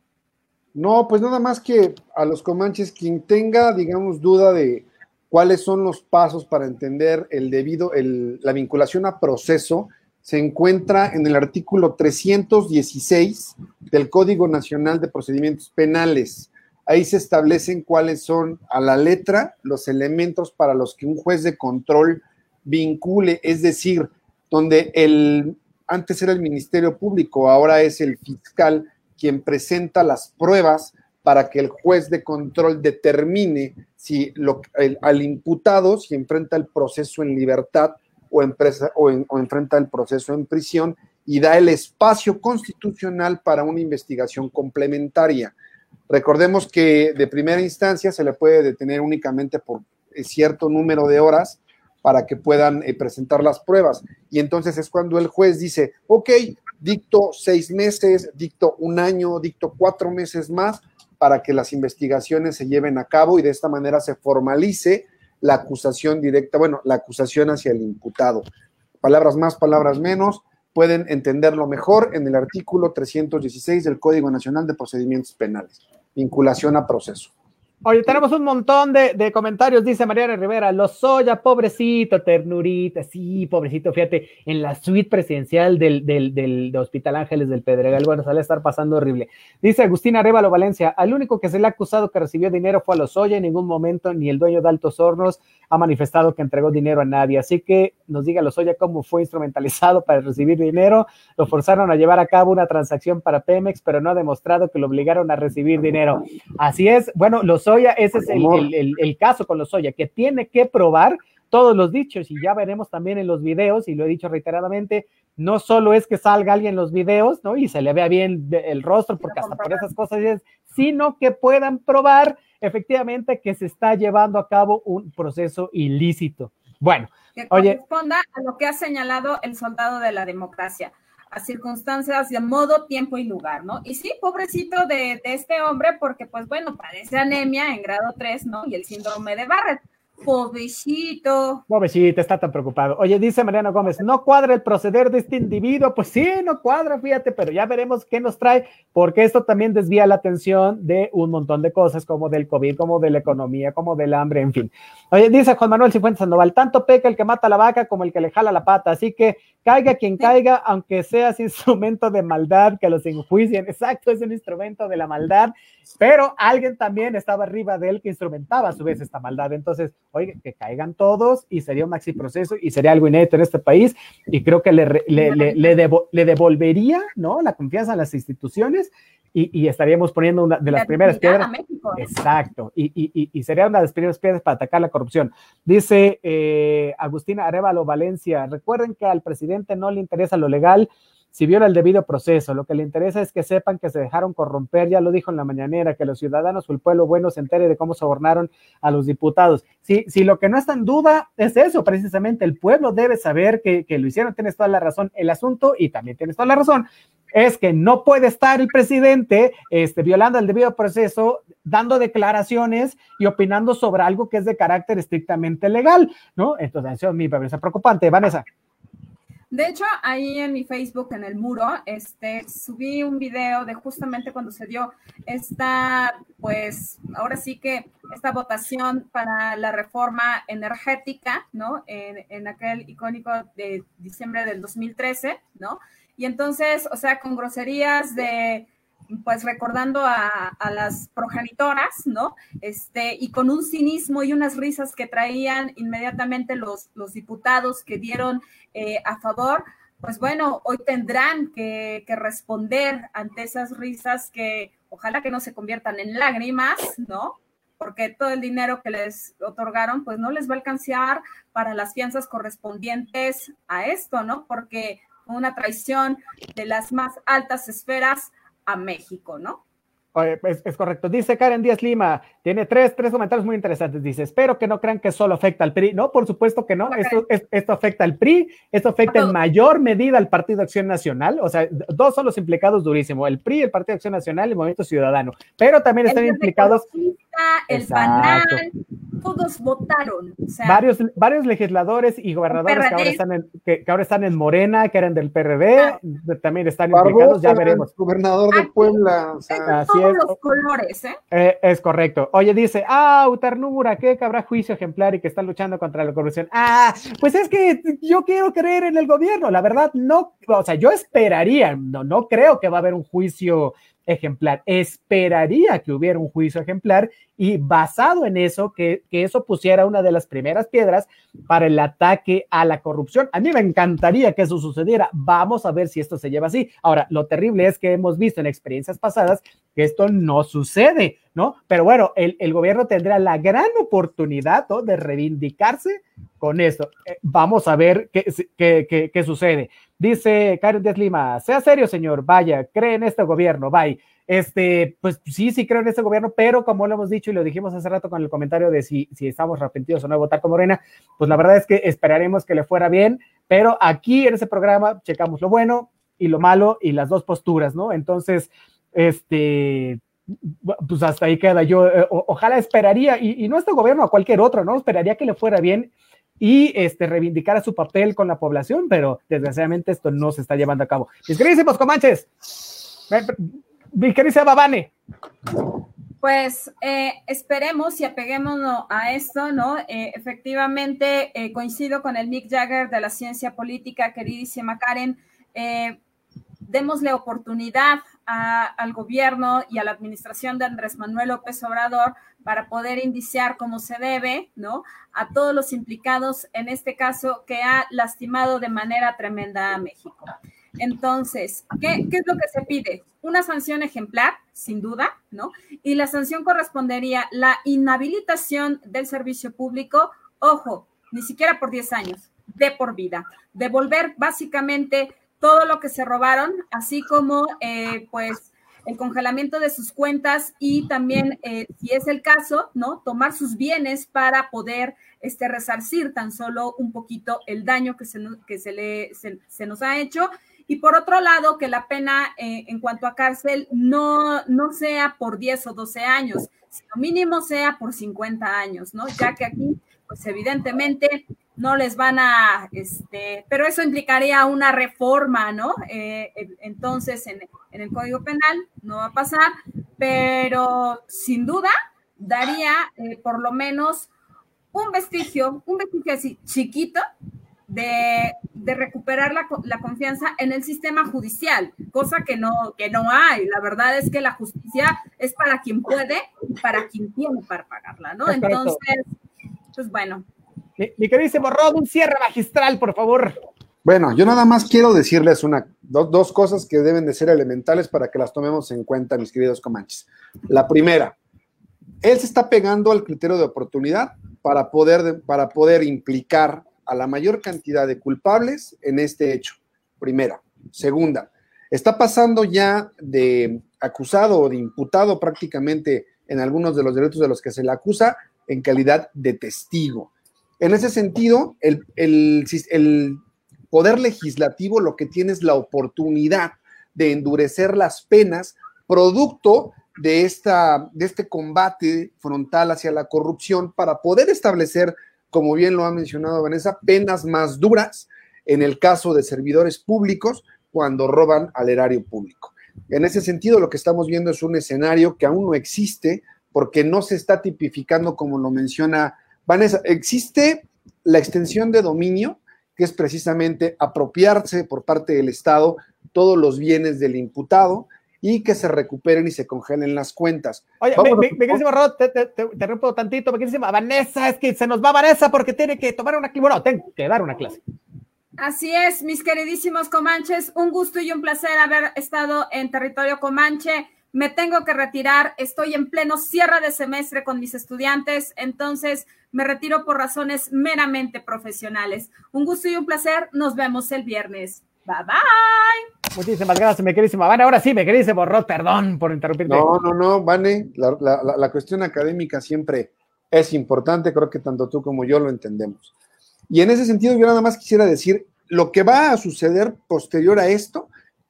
S3: No, pues nada más que a los comanches, quien tenga, digamos, duda de cuáles son los pasos para entender el debido, el, la vinculación a proceso, se encuentra en el artículo trescientos dieciséis del Código Nacional de Procedimientos Penales. Ahí se establecen cuáles son a la letra los elementos para los que un juez de control vincule, es decir, donde el, antes era el Ministerio Público, ahora es el fiscal quien presenta las pruebas para que el juez de control determine si lo, el, al imputado, si enfrenta el proceso en libertad o, empresa, o, en, o enfrenta el proceso en prisión, y da el espacio constitucional para una investigación complementaria. Recordemos que de primera instancia se le puede detener únicamente por cierto número de horas para que puedan eh, presentar las pruebas, y entonces es cuando el juez dice, ok, dicto seis meses, dicto un año, dicto cuatro meses más, para que las investigaciones se lleven a cabo y de esta manera se formalice la acusación directa, bueno, la acusación hacia el imputado. Palabras más, palabras menos, pueden entenderlo mejor en el artículo trescientos dieciséis del Código Nacional de Procedimientos Penales, vinculación a proceso.
S2: Oye, tenemos un montón de, de comentarios, dice Mariana Rivera, Lozoya, pobrecito, ternurita, sí, pobrecito, fíjate, en la suite presidencial del, del, del, del Hospital Ángeles del Pedregal, bueno, sale a estar pasando horrible. Dice Agustín Arévalo Valencia, al único que se le ha acusado que recibió dinero fue a Lozoya, en ningún momento ni el dueño de Altos Hornos ha manifestado que entregó dinero a nadie, así que nos diga Lozoya cómo fue instrumentalizado para recibir dinero, lo forzaron a llevar a cabo una transacción para Pemex, pero no ha demostrado que lo obligaron a recibir dinero. Así es, bueno, Lozoya, ese es el, el, el, el caso con Lozoya, que tiene que probar todos los dichos, y ya veremos también en los videos, y lo he dicho reiteradamente, no solo es que salga alguien en los videos, ¿no? Y se le vea bien el rostro, porque hasta por esas cosas es, sino que puedan probar efectivamente que se está llevando a cabo un proceso ilícito. Bueno,
S4: que
S2: oye,
S4: corresponda a lo que ha señalado el soldado de la democracia, a circunstancias de modo, tiempo y lugar, ¿no? Y sí, pobrecito de, de este hombre, porque pues bueno, padece anemia en grado tres, ¿no? Y el síndrome de Barrett. Pobrecito.
S2: Pobrecito, está tan preocupado. Oye, dice Mariano Gómez, no cuadra el proceder de este individuo. Pues sí, no cuadra, fíjate, pero ya veremos qué nos trae, porque esto también desvía la atención de un montón de cosas, como del COVID, como de la economía, como del hambre, en fin. Oye, dice Juan Manuel Cifuentes Sandoval, tanto peca el que mata a la vaca como el que le jala la pata, así que caiga quien caiga, aunque seas instrumento de maldad, que los enjuicien. Exacto, es un instrumento de la maldad, pero alguien también estaba arriba de él que instrumentaba a su vez esta maldad. Entonces, oye, que caigan todos y sería un maxi proceso y sería algo inédito en este país, y creo que le, le, le, le, devo, le devolvería, ¿no?, la confianza en las instituciones, y, y estaríamos poniendo una de las la primeras piedras. México, ¿eh? Exacto, y, y, y sería una de las primeras piedras para atacar la corrupción. Dice eh, Agustina Arévalo Valencia, recuerden que al presidente no le interesa lo legal si viola el debido proceso, lo que le interesa es que sepan que se dejaron corromper, ya lo dijo en la mañanera, que los ciudadanos o el pueblo bueno se entere de cómo sobornaron a los diputados. Si, si lo que no está en duda es eso, precisamente, el pueblo debe saber que, que lo hicieron, tienes toda la razón. El asunto, y también tienes toda la razón, es que no puede estar el presidente este, violando el debido proceso, dando declaraciones y opinando sobre algo que es de carácter estrictamente legal, ¿no? Entonces, eso a mí me parece preocupante. Vanessa.
S4: De hecho, ahí en mi Facebook, en el muro, este, subí un video de justamente cuando se dio esta, pues, ahora sí que esta votación para la reforma energética, ¿no? En, en aquel icónico de diciembre del dos mil trece, ¿no? Y entonces, o sea, con groserías de, pues, recordando a, a las progenitoras, ¿no? Este, y con un cinismo y unas risas que traían inmediatamente los, los diputados que dieron eh, a favor, pues bueno, hoy tendrán que, que responder ante esas risas que ojalá que no se conviertan en lágrimas, ¿no? Porque todo el dinero que les otorgaron, pues no les va a alcanzar para las fianzas correspondientes a esto, ¿no? Porque una traición de las más altas esferas a México, ¿no?
S2: Es, es correcto. Dice Karen Díaz Lima, tiene tres, tres comentarios muy interesantes. Dice, espero que no crean que solo afecta al P R I. No, por supuesto que no. Okay. Esto, es, esto afecta al P R I, esto afecta en mayor medida al Partido Acción Nacional. O sea, dos son los implicados durísimo, el P R I, el Partido Acción Nacional y el Movimiento Ciudadano. Pero también están el implicados...
S4: El Banal, todos votaron. O sea,
S2: varios, varios legisladores y gobernadores que ahora, están en, que, que ahora están en Morena, que eran del P R D, ah, también están
S3: Barbosa,
S2: implicados, ya veremos.
S3: Gobernador de Puebla. O sea,
S2: así
S4: todos
S2: es.
S4: los colores, ¿eh?
S2: ¿eh? Es correcto. Oye, dice, ah, ternura, que habrá juicio ejemplar y que están luchando contra la corrupción. Ah, pues es que yo quiero creer en el gobierno. La verdad, no, o sea, yo esperaría, no, no creo que va a haber un juicio ejemplar. Esperaría que hubiera un juicio ejemplar y basado en eso, que, que eso pusiera una de las primeras piedras para el ataque a la corrupción. A mí me encantaría que eso sucediera. Vamos a ver si esto se lleva así. Ahora, lo terrible es que hemos visto en experiencias pasadas que esto no sucede, ¿no? Pero bueno, el, el gobierno tendrá la gran oportunidad, ¿no?, de reivindicarse con esto. Eh, vamos a ver qué, qué, qué, qué sucede. Dice Karen Díaz Lima, sea serio, señor, vaya, cree en este gobierno, bye. Este, pues sí, sí creo en este gobierno, pero como lo hemos dicho y lo dijimos hace rato con el comentario de si, si estamos arrepentidos o no de votar con Morena, pues la verdad es que esperaremos que le fuera bien, pero aquí en ese programa checamos lo bueno y lo malo y las dos posturas, ¿no? Entonces, este, pues hasta ahí queda. Yo eh, o, ojalá esperaría, y, y no este gobierno, a cualquier otro, ¿no? Esperaría que le fuera bien y este, reivindicara su papel con la población, pero desgraciadamente esto no se está llevando a cabo. Mis queridísimos comanches, mi querida Babane.
S4: Pues eh, esperemos y apeguémonos a esto, ¿no? Eh, efectivamente, eh, coincido con el Mick Jagger de la ciencia política, queridísima Karen. Eh, démosle oportunidad a, al gobierno y a la administración de Andrés Manuel López Obrador para poder indiciar como se debe, ¿no?, a todos los implicados en este caso que ha lastimado de manera tremenda a México. Entonces, ¿qué, qué es lo que se pide? Una sanción ejemplar, sin duda, ¿no? Y la sanción correspondería la inhabilitación del servicio público, ojo, ni siquiera por diez años, de por vida. Devolver básicamente todo lo que se robaron, así como, eh, pues, el congelamiento de sus cuentas y también, eh, si es el caso, ¿no?, tomar sus bienes para poder este, resarcir tan solo un poquito el daño que se, que se, le, se, se nos ha hecho. Y por otro lado, que la pena eh, en cuanto a cárcel no, no sea por diez o doce años, sino mínimo sea por cincuenta años, ¿no? Ya que aquí, pues evidentemente no les van a, este, pero eso implicaría una reforma, ¿no? Eh, entonces, en, en el Código Penal no va a pasar, pero sin duda daría eh, por lo menos un vestigio, un vestigio así chiquito, De, de recuperar la, la confianza en el sistema judicial, cosa que no, que no hay. La verdad es que la justicia es para quien puede y para quien tiene para pagarla, ¿no? Entonces, pues bueno.
S2: Mi, mi queridísimo Rod, un cierre magistral, por favor.
S3: Bueno, yo nada más quiero decirles una, do, dos cosas que deben de ser elementales para que las tomemos en cuenta, mis queridos comanches. La primera, él se está pegando al criterio de oportunidad para poder, para poder implicar a la mayor cantidad de culpables en este hecho, primera. Segunda, está pasando ya de acusado o de imputado prácticamente en algunos de los delitos de los que se le acusa en calidad de testigo. En ese sentido, el, el, el poder legislativo lo que tiene es la oportunidad de endurecer las penas producto de, esta, de este combate frontal hacia la corrupción para poder establecer, como bien lo ha mencionado Vanessa, penas más duras en el caso de servidores públicos cuando roban al erario público. En ese sentido, lo que estamos viendo es un escenario que aún no existe porque no se está tipificando como lo menciona Vanessa. Existe la extensión de dominio, que es precisamente apropiarse por parte del Estado todos los bienes del imputado y que se recuperen y se congelen las cuentas.
S2: Oye, mi, mi, mi queridísimo Rod, te, te, te, te rompo tantito, mi queridísima Vanessa, es que se nos va Vanessa porque tiene que tomar una clase, bueno, tengo que dar una clase.
S4: Así es, mis queridísimos comanches, un gusto y un placer haber estado en territorio comanche. Me tengo que retirar, estoy en pleno cierre de semestre con mis estudiantes, entonces me retiro por razones meramente profesionales. Un gusto y un placer, nos vemos el viernes. Bye, bye.
S2: Muchísimas gracias, mi queridísima Vane. Ahora sí, mi queridísimo Rod, perdón por interrumpirte.
S3: No, no, no, Vane, la, la, la cuestión académica siempre es importante, creo que tanto tú como yo lo entendemos. Y en ese sentido yo nada más quisiera decir, lo que va a suceder posterior a esto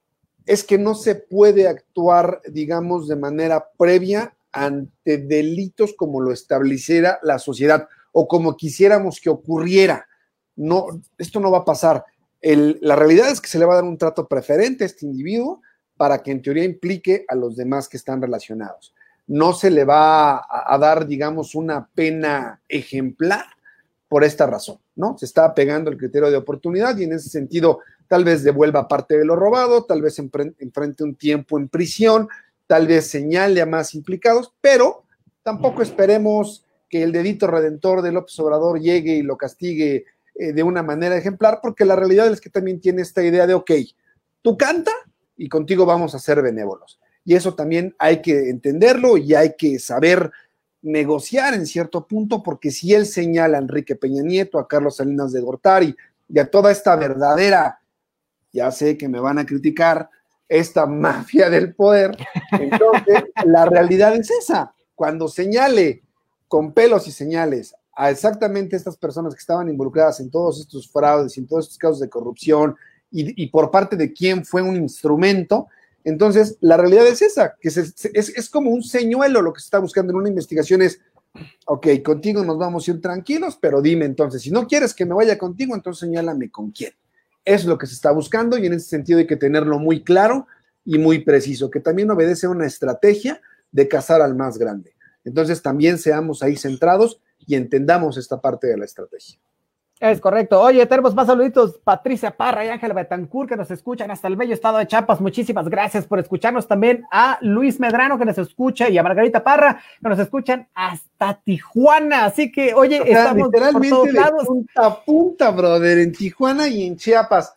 S3: es que no se puede actuar, digamos, de manera previa ante delitos como lo estableciera la sociedad o como quisiéramos que ocurriera. No, esto no va a pasar. El, la realidad es que se le va a dar un trato preferente a este individuo para que en teoría implique a los demás que están relacionados. No se le va a, a dar, digamos, una pena ejemplar por esta razón, ¿no? Se está apegando al criterio de oportunidad y en ese sentido tal vez devuelva parte de lo robado, tal vez enfrente un tiempo en prisión, tal vez señale a más implicados, pero tampoco esperemos que el dedito redentor de López Obrador llegue y lo castigue eh, de una manera ejemplar, porque la realidad es que también tiene esta idea de, ok, tú canta y contigo vamos a ser benévolos. Y eso también hay que entenderlo y hay que saber negociar en cierto punto, porque si él señala a Enrique Peña Nieto, a Carlos Salinas de Gortari y a toda esta verdadera, ya sé que me van a criticar, esta mafia del poder, entonces la realidad es esa. Cuando señale con pelos y señales a exactamente estas personas que estaban involucradas en todos estos fraudes y en todos estos casos de corrupción y, y por parte de quién fue un instrumento, entonces la realidad es esa, que se, se, es, es como un señuelo lo que se está buscando en una investigación es, ok, contigo nos vamos a ir tranquilos, pero dime entonces, si no quieres que me vaya contigo, entonces señálame con quién. Es lo que se está buscando y en ese sentido hay que tenerlo muy claro y muy preciso, que también obedece a una estrategia de cazar al más grande. Entonces también seamos ahí centrados y entendamos esta parte de la estrategia.
S2: Es correcto. Oye, tenemos más saluditos. Patricia Parra y Ángela Betancourt que nos escuchan hasta el bello estado de Chiapas. Muchísimas gracias por escucharnos. También a Luis Medrano que nos escucha y a Margarita Parra que nos escuchan hasta Tijuana. Así que, oye, o sea, estamos
S3: literalmente
S2: por todos
S3: de
S2: lados.
S3: punta a punta, brother, en Tijuana y en Chiapas.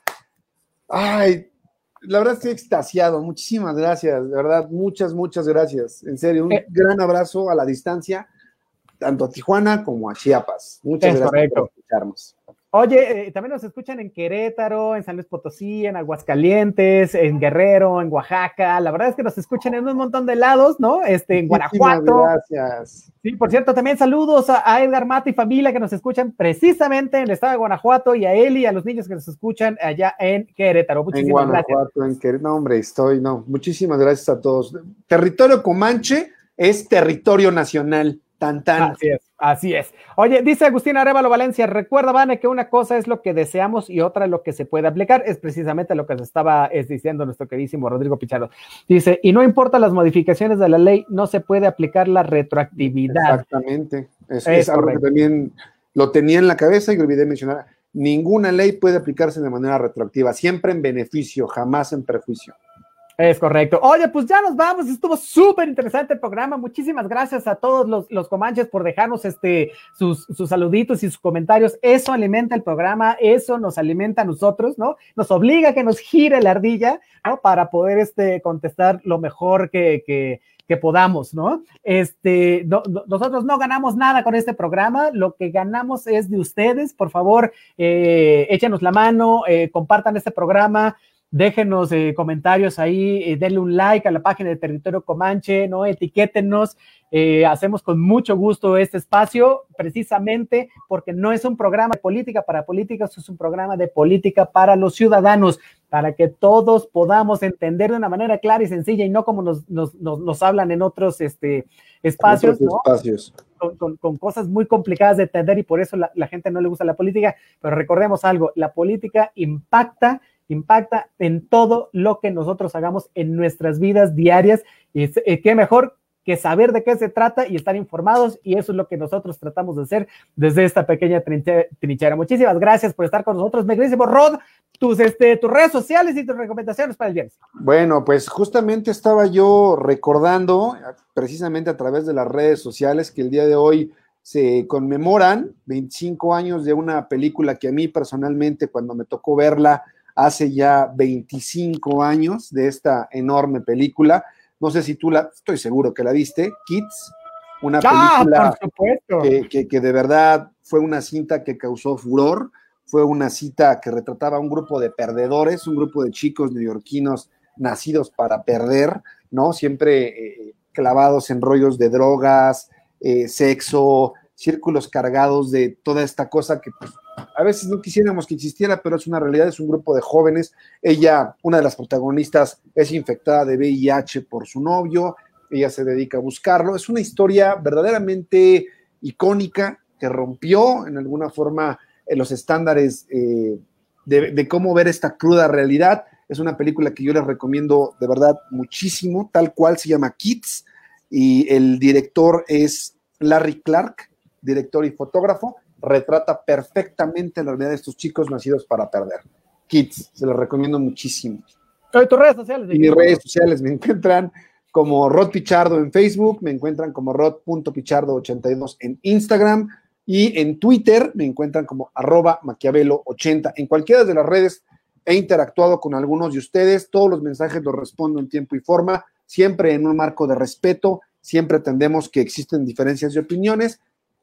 S3: Ay, la verdad estoy extasiado. Muchísimas gracias, de verdad, muchas, muchas gracias. En serio, un eh. gran abrazo a la distancia, tanto a Tijuana como a Chiapas. Muchas
S2: es
S3: gracias
S2: correcto.
S3: por escucharnos.
S2: Oye, eh, también nos escuchan en Querétaro, en San Luis Potosí, en Aguascalientes, en Guerrero, en Oaxaca. La verdad es que nos escuchan en un montón de lados, ¿no? Este, en Guanajuato.
S3: Gracias.
S2: Sí, por cierto, también saludos a, a Edgar Mata y familia que nos escuchan precisamente en el estado de Guanajuato y a él y a los niños que nos escuchan allá en Querétaro. Muchísimas
S3: en Guanajuato, gracias. En Querétaro, no, hombre, estoy, no. Muchísimas gracias a todos. Territorio Comanche es territorio nacional. Tan, tan.
S2: Así es, así es. Oye, dice Agustín Arévalo Valencia, recuerda, Vane, que una cosa es lo que deseamos y otra lo que se puede aplicar. Es precisamente lo que se estaba es, diciendo nuestro queridísimo Rodrigo Pichardo. Dice, y no importa las modificaciones de la ley, no se puede aplicar la retroactividad.
S3: Exactamente. Es, es, es algo que también lo tenía en la cabeza y lo olvidé mencionar. Ninguna ley puede aplicarse de manera retroactiva, siempre en beneficio, jamás en perjuicio.
S2: Es correcto. Oye, pues ya nos vamos. Estuvo súper interesante el programa. Muchísimas gracias a todos los, los comanches por dejarnos este, sus, sus saluditos y sus comentarios. Eso alimenta el programa, eso nos alimenta a nosotros, ¿no? Nos obliga a que nos gire la ardilla, ¿no? Para poder este, contestar lo mejor que, que, que podamos, ¿no? Este, no, no, nosotros no ganamos nada con este programa. Lo que ganamos es de ustedes. Por favor, eh, échenos la mano, eh, compartan este programa. déjenos eh, comentarios ahí, eh, denle un like a la página de Territorio Comanche, ¿no? Etiquétennos, eh, hacemos con mucho gusto este espacio, precisamente porque no es un programa de política para políticos, es un programa de política para los ciudadanos, para que todos podamos entender de una manera clara y sencilla y no como nos, nos, nos, nos hablan en otros este, espacios, ¿no?
S3: espacios.
S2: Con, con, con cosas muy complicadas de entender y por eso la, la gente no le gusta la política, pero recordemos algo, la política impacta, impacta en todo lo que nosotros hagamos en nuestras vidas diarias y eh, qué mejor que saber de qué se trata y estar informados, y eso es lo que nosotros tratamos de hacer desde esta pequeña trinchera. Muchísimas gracias por estar con nosotros, mi queridísimo Rod, tus, este, tus redes sociales y tus recomendaciones para el viernes.
S3: Bueno, pues justamente estaba yo recordando, precisamente a través de las redes sociales, que el día de hoy se conmemoran veinticinco años de una película que a mí personalmente, cuando me tocó verla hace ya veinticinco años, de esta enorme película. No sé si tú la, estoy seguro que la viste, Kids, una
S2: ¡Ah,
S3: película
S2: por supuesto!
S3: Que, que, que de verdad fue una cinta que causó furor, fue una cinta que retrataba a un grupo de perdedores, un grupo de chicos neoyorquinos nacidos para perder, ¿no? Siempre eh, clavados en rollos de drogas, eh, sexo, círculos cargados de toda esta cosa que pues, a veces no quisiéramos que existiera, pero es una realidad, es un grupo de jóvenes. Ella, una de las protagonistas, es infectada de V I H por su novio, ella se dedica a buscarlo. Es una historia verdaderamente icónica que rompió en alguna forma en los estándares eh, de, de cómo ver esta cruda realidad. Es una película que yo les recomiendo de verdad muchísimo, tal cual se llama Kids, y el director es Larry Clark, director y fotógrafo. Retrata perfectamente la realidad de estos chicos nacidos para perder. Kids, se los recomiendo muchísimo.
S2: ¿Y tus redes sociales?
S3: Y mis redes sociales me encuentran como Rod Pichardo en Facebook, me encuentran como rod punto pichardo ochenta y dos en Instagram, y en Twitter me encuentran como arroba maquiavelo ochenta. En cualquiera de las redes he interactuado con algunos de ustedes, todos los mensajes los respondo en tiempo y forma, siempre en un marco de respeto, siempre entendemos que existen diferencias de opiniones,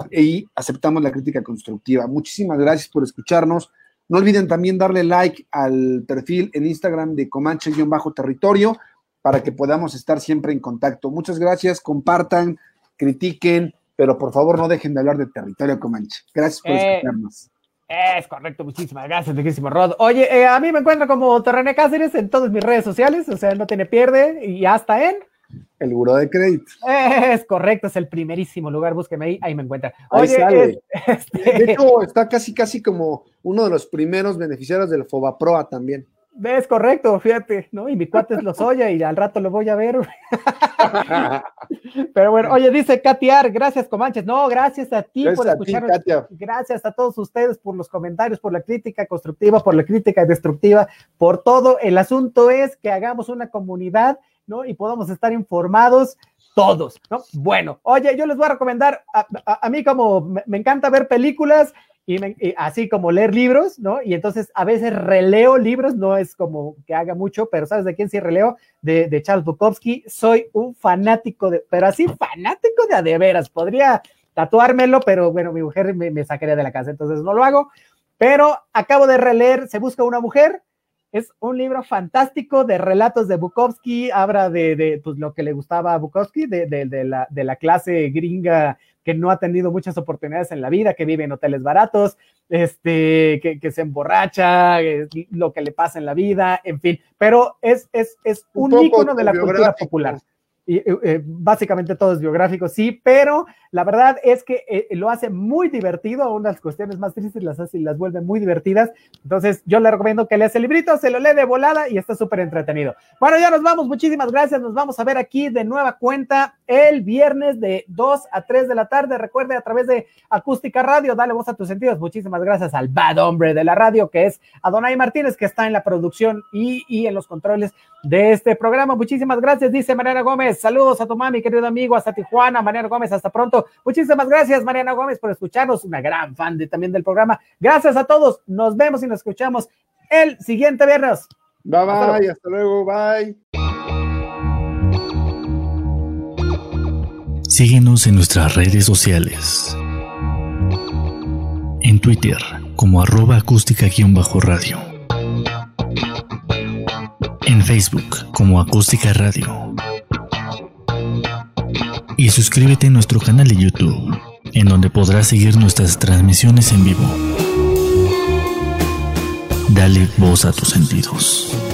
S3: y aceptamos la crítica constructiva. Muchísimas gracias por escucharnos. No olviden también darle like al perfil en Instagram de Comanche-Territorio para que podamos estar siempre en contacto. Muchas gracias, compartan, critiquen, pero por favor no dejen de hablar de Territorio Comanche. Gracias por eh, escucharnos.
S2: Es correcto, muchísimas gracias, riquísimo Rod. Oye, eh, a mí me encuentran como Terrene Cáceres en todas mis redes sociales, o sea, no tiene pierde, y hasta en
S3: el buró de crédito.
S2: Es correcto, es el primerísimo lugar, búsqueme ahí, ahí me encuentran.
S3: Oye, ahí sale. Es, este... De hecho, está casi, casi como uno de los primeros beneficiarios del Fobaproa también.
S2: Es correcto, fíjate, ¿no? Y mi cuate es Lozoya y al rato lo voy a ver. Pero bueno, oye, dice Katiar, gracias Comanches. No, gracias a ti gracias por escucharnos. Gracias a todos ustedes por los comentarios, por la crítica constructiva, por la crítica destructiva, por todo. El asunto es que hagamos una comunidad, ¿no? Y podamos estar informados todos, ¿no? Bueno, oye, yo les voy a recomendar, a, a, a mí como me, me encanta ver películas y, me, y así como leer libros, ¿no? Y entonces a veces releo libros, no es como que haga mucho, pero ¿sabes de quién sí releo? De, de Charles Bukowski. Soy un fanático, de, pero así fanático de a de veras. Podría tatuármelo, pero bueno, mi mujer me, me sacaría de la casa, entonces no lo hago. Pero acabo de releer Se busca una mujer. Es un libro fantástico de relatos de Bukowski, habla de, de pues, lo que le gustaba a Bukowski, de, de, de, la, de la clase gringa que no ha tenido muchas oportunidades en la vida, que vive en hoteles baratos, este, que, que se emborracha, lo que le pasa en la vida, en fin. Pero es, es, es un, un ícono de la cultura popular. Y, eh, básicamente todo es biográfico, sí, pero la verdad es que eh, lo hace muy divertido, aún las cuestiones más tristes las hace y las vuelve muy divertidas. Entonces yo le recomiendo que lea ese librito, se lo lee de volada y está súper entretenido. Bueno, ya nos vamos, muchísimas gracias, nos vamos a ver aquí de nueva cuenta el viernes de dos a tres de la tarde. Recuerde, a través de Acústica Radio, dale voz a tus sentidos. Muchísimas gracias al bad hombre de la radio, que es Adonai Martínez, que está en la producción y, y en los controles de este programa. Muchísimas gracias, dice Mariana Gómez. Saludos a tu mami, querido amigo, hasta Tijuana. Mariana Gómez, hasta pronto. Muchísimas gracias, Mariana Gómez, por escucharnos, una gran fan de, también del programa. Gracias a todos, nos vemos y nos escuchamos el siguiente viernes.
S3: Bye, bye, hasta luego, hasta luego, bye.
S1: Síguenos en nuestras redes sociales. En Twitter, como arroba acústica-radio. en Facebook como Acústica Radio. Y suscríbete a nuestro canal de YouTube, en donde podrás seguir nuestras transmisiones en vivo. Dale voz a tus sentidos.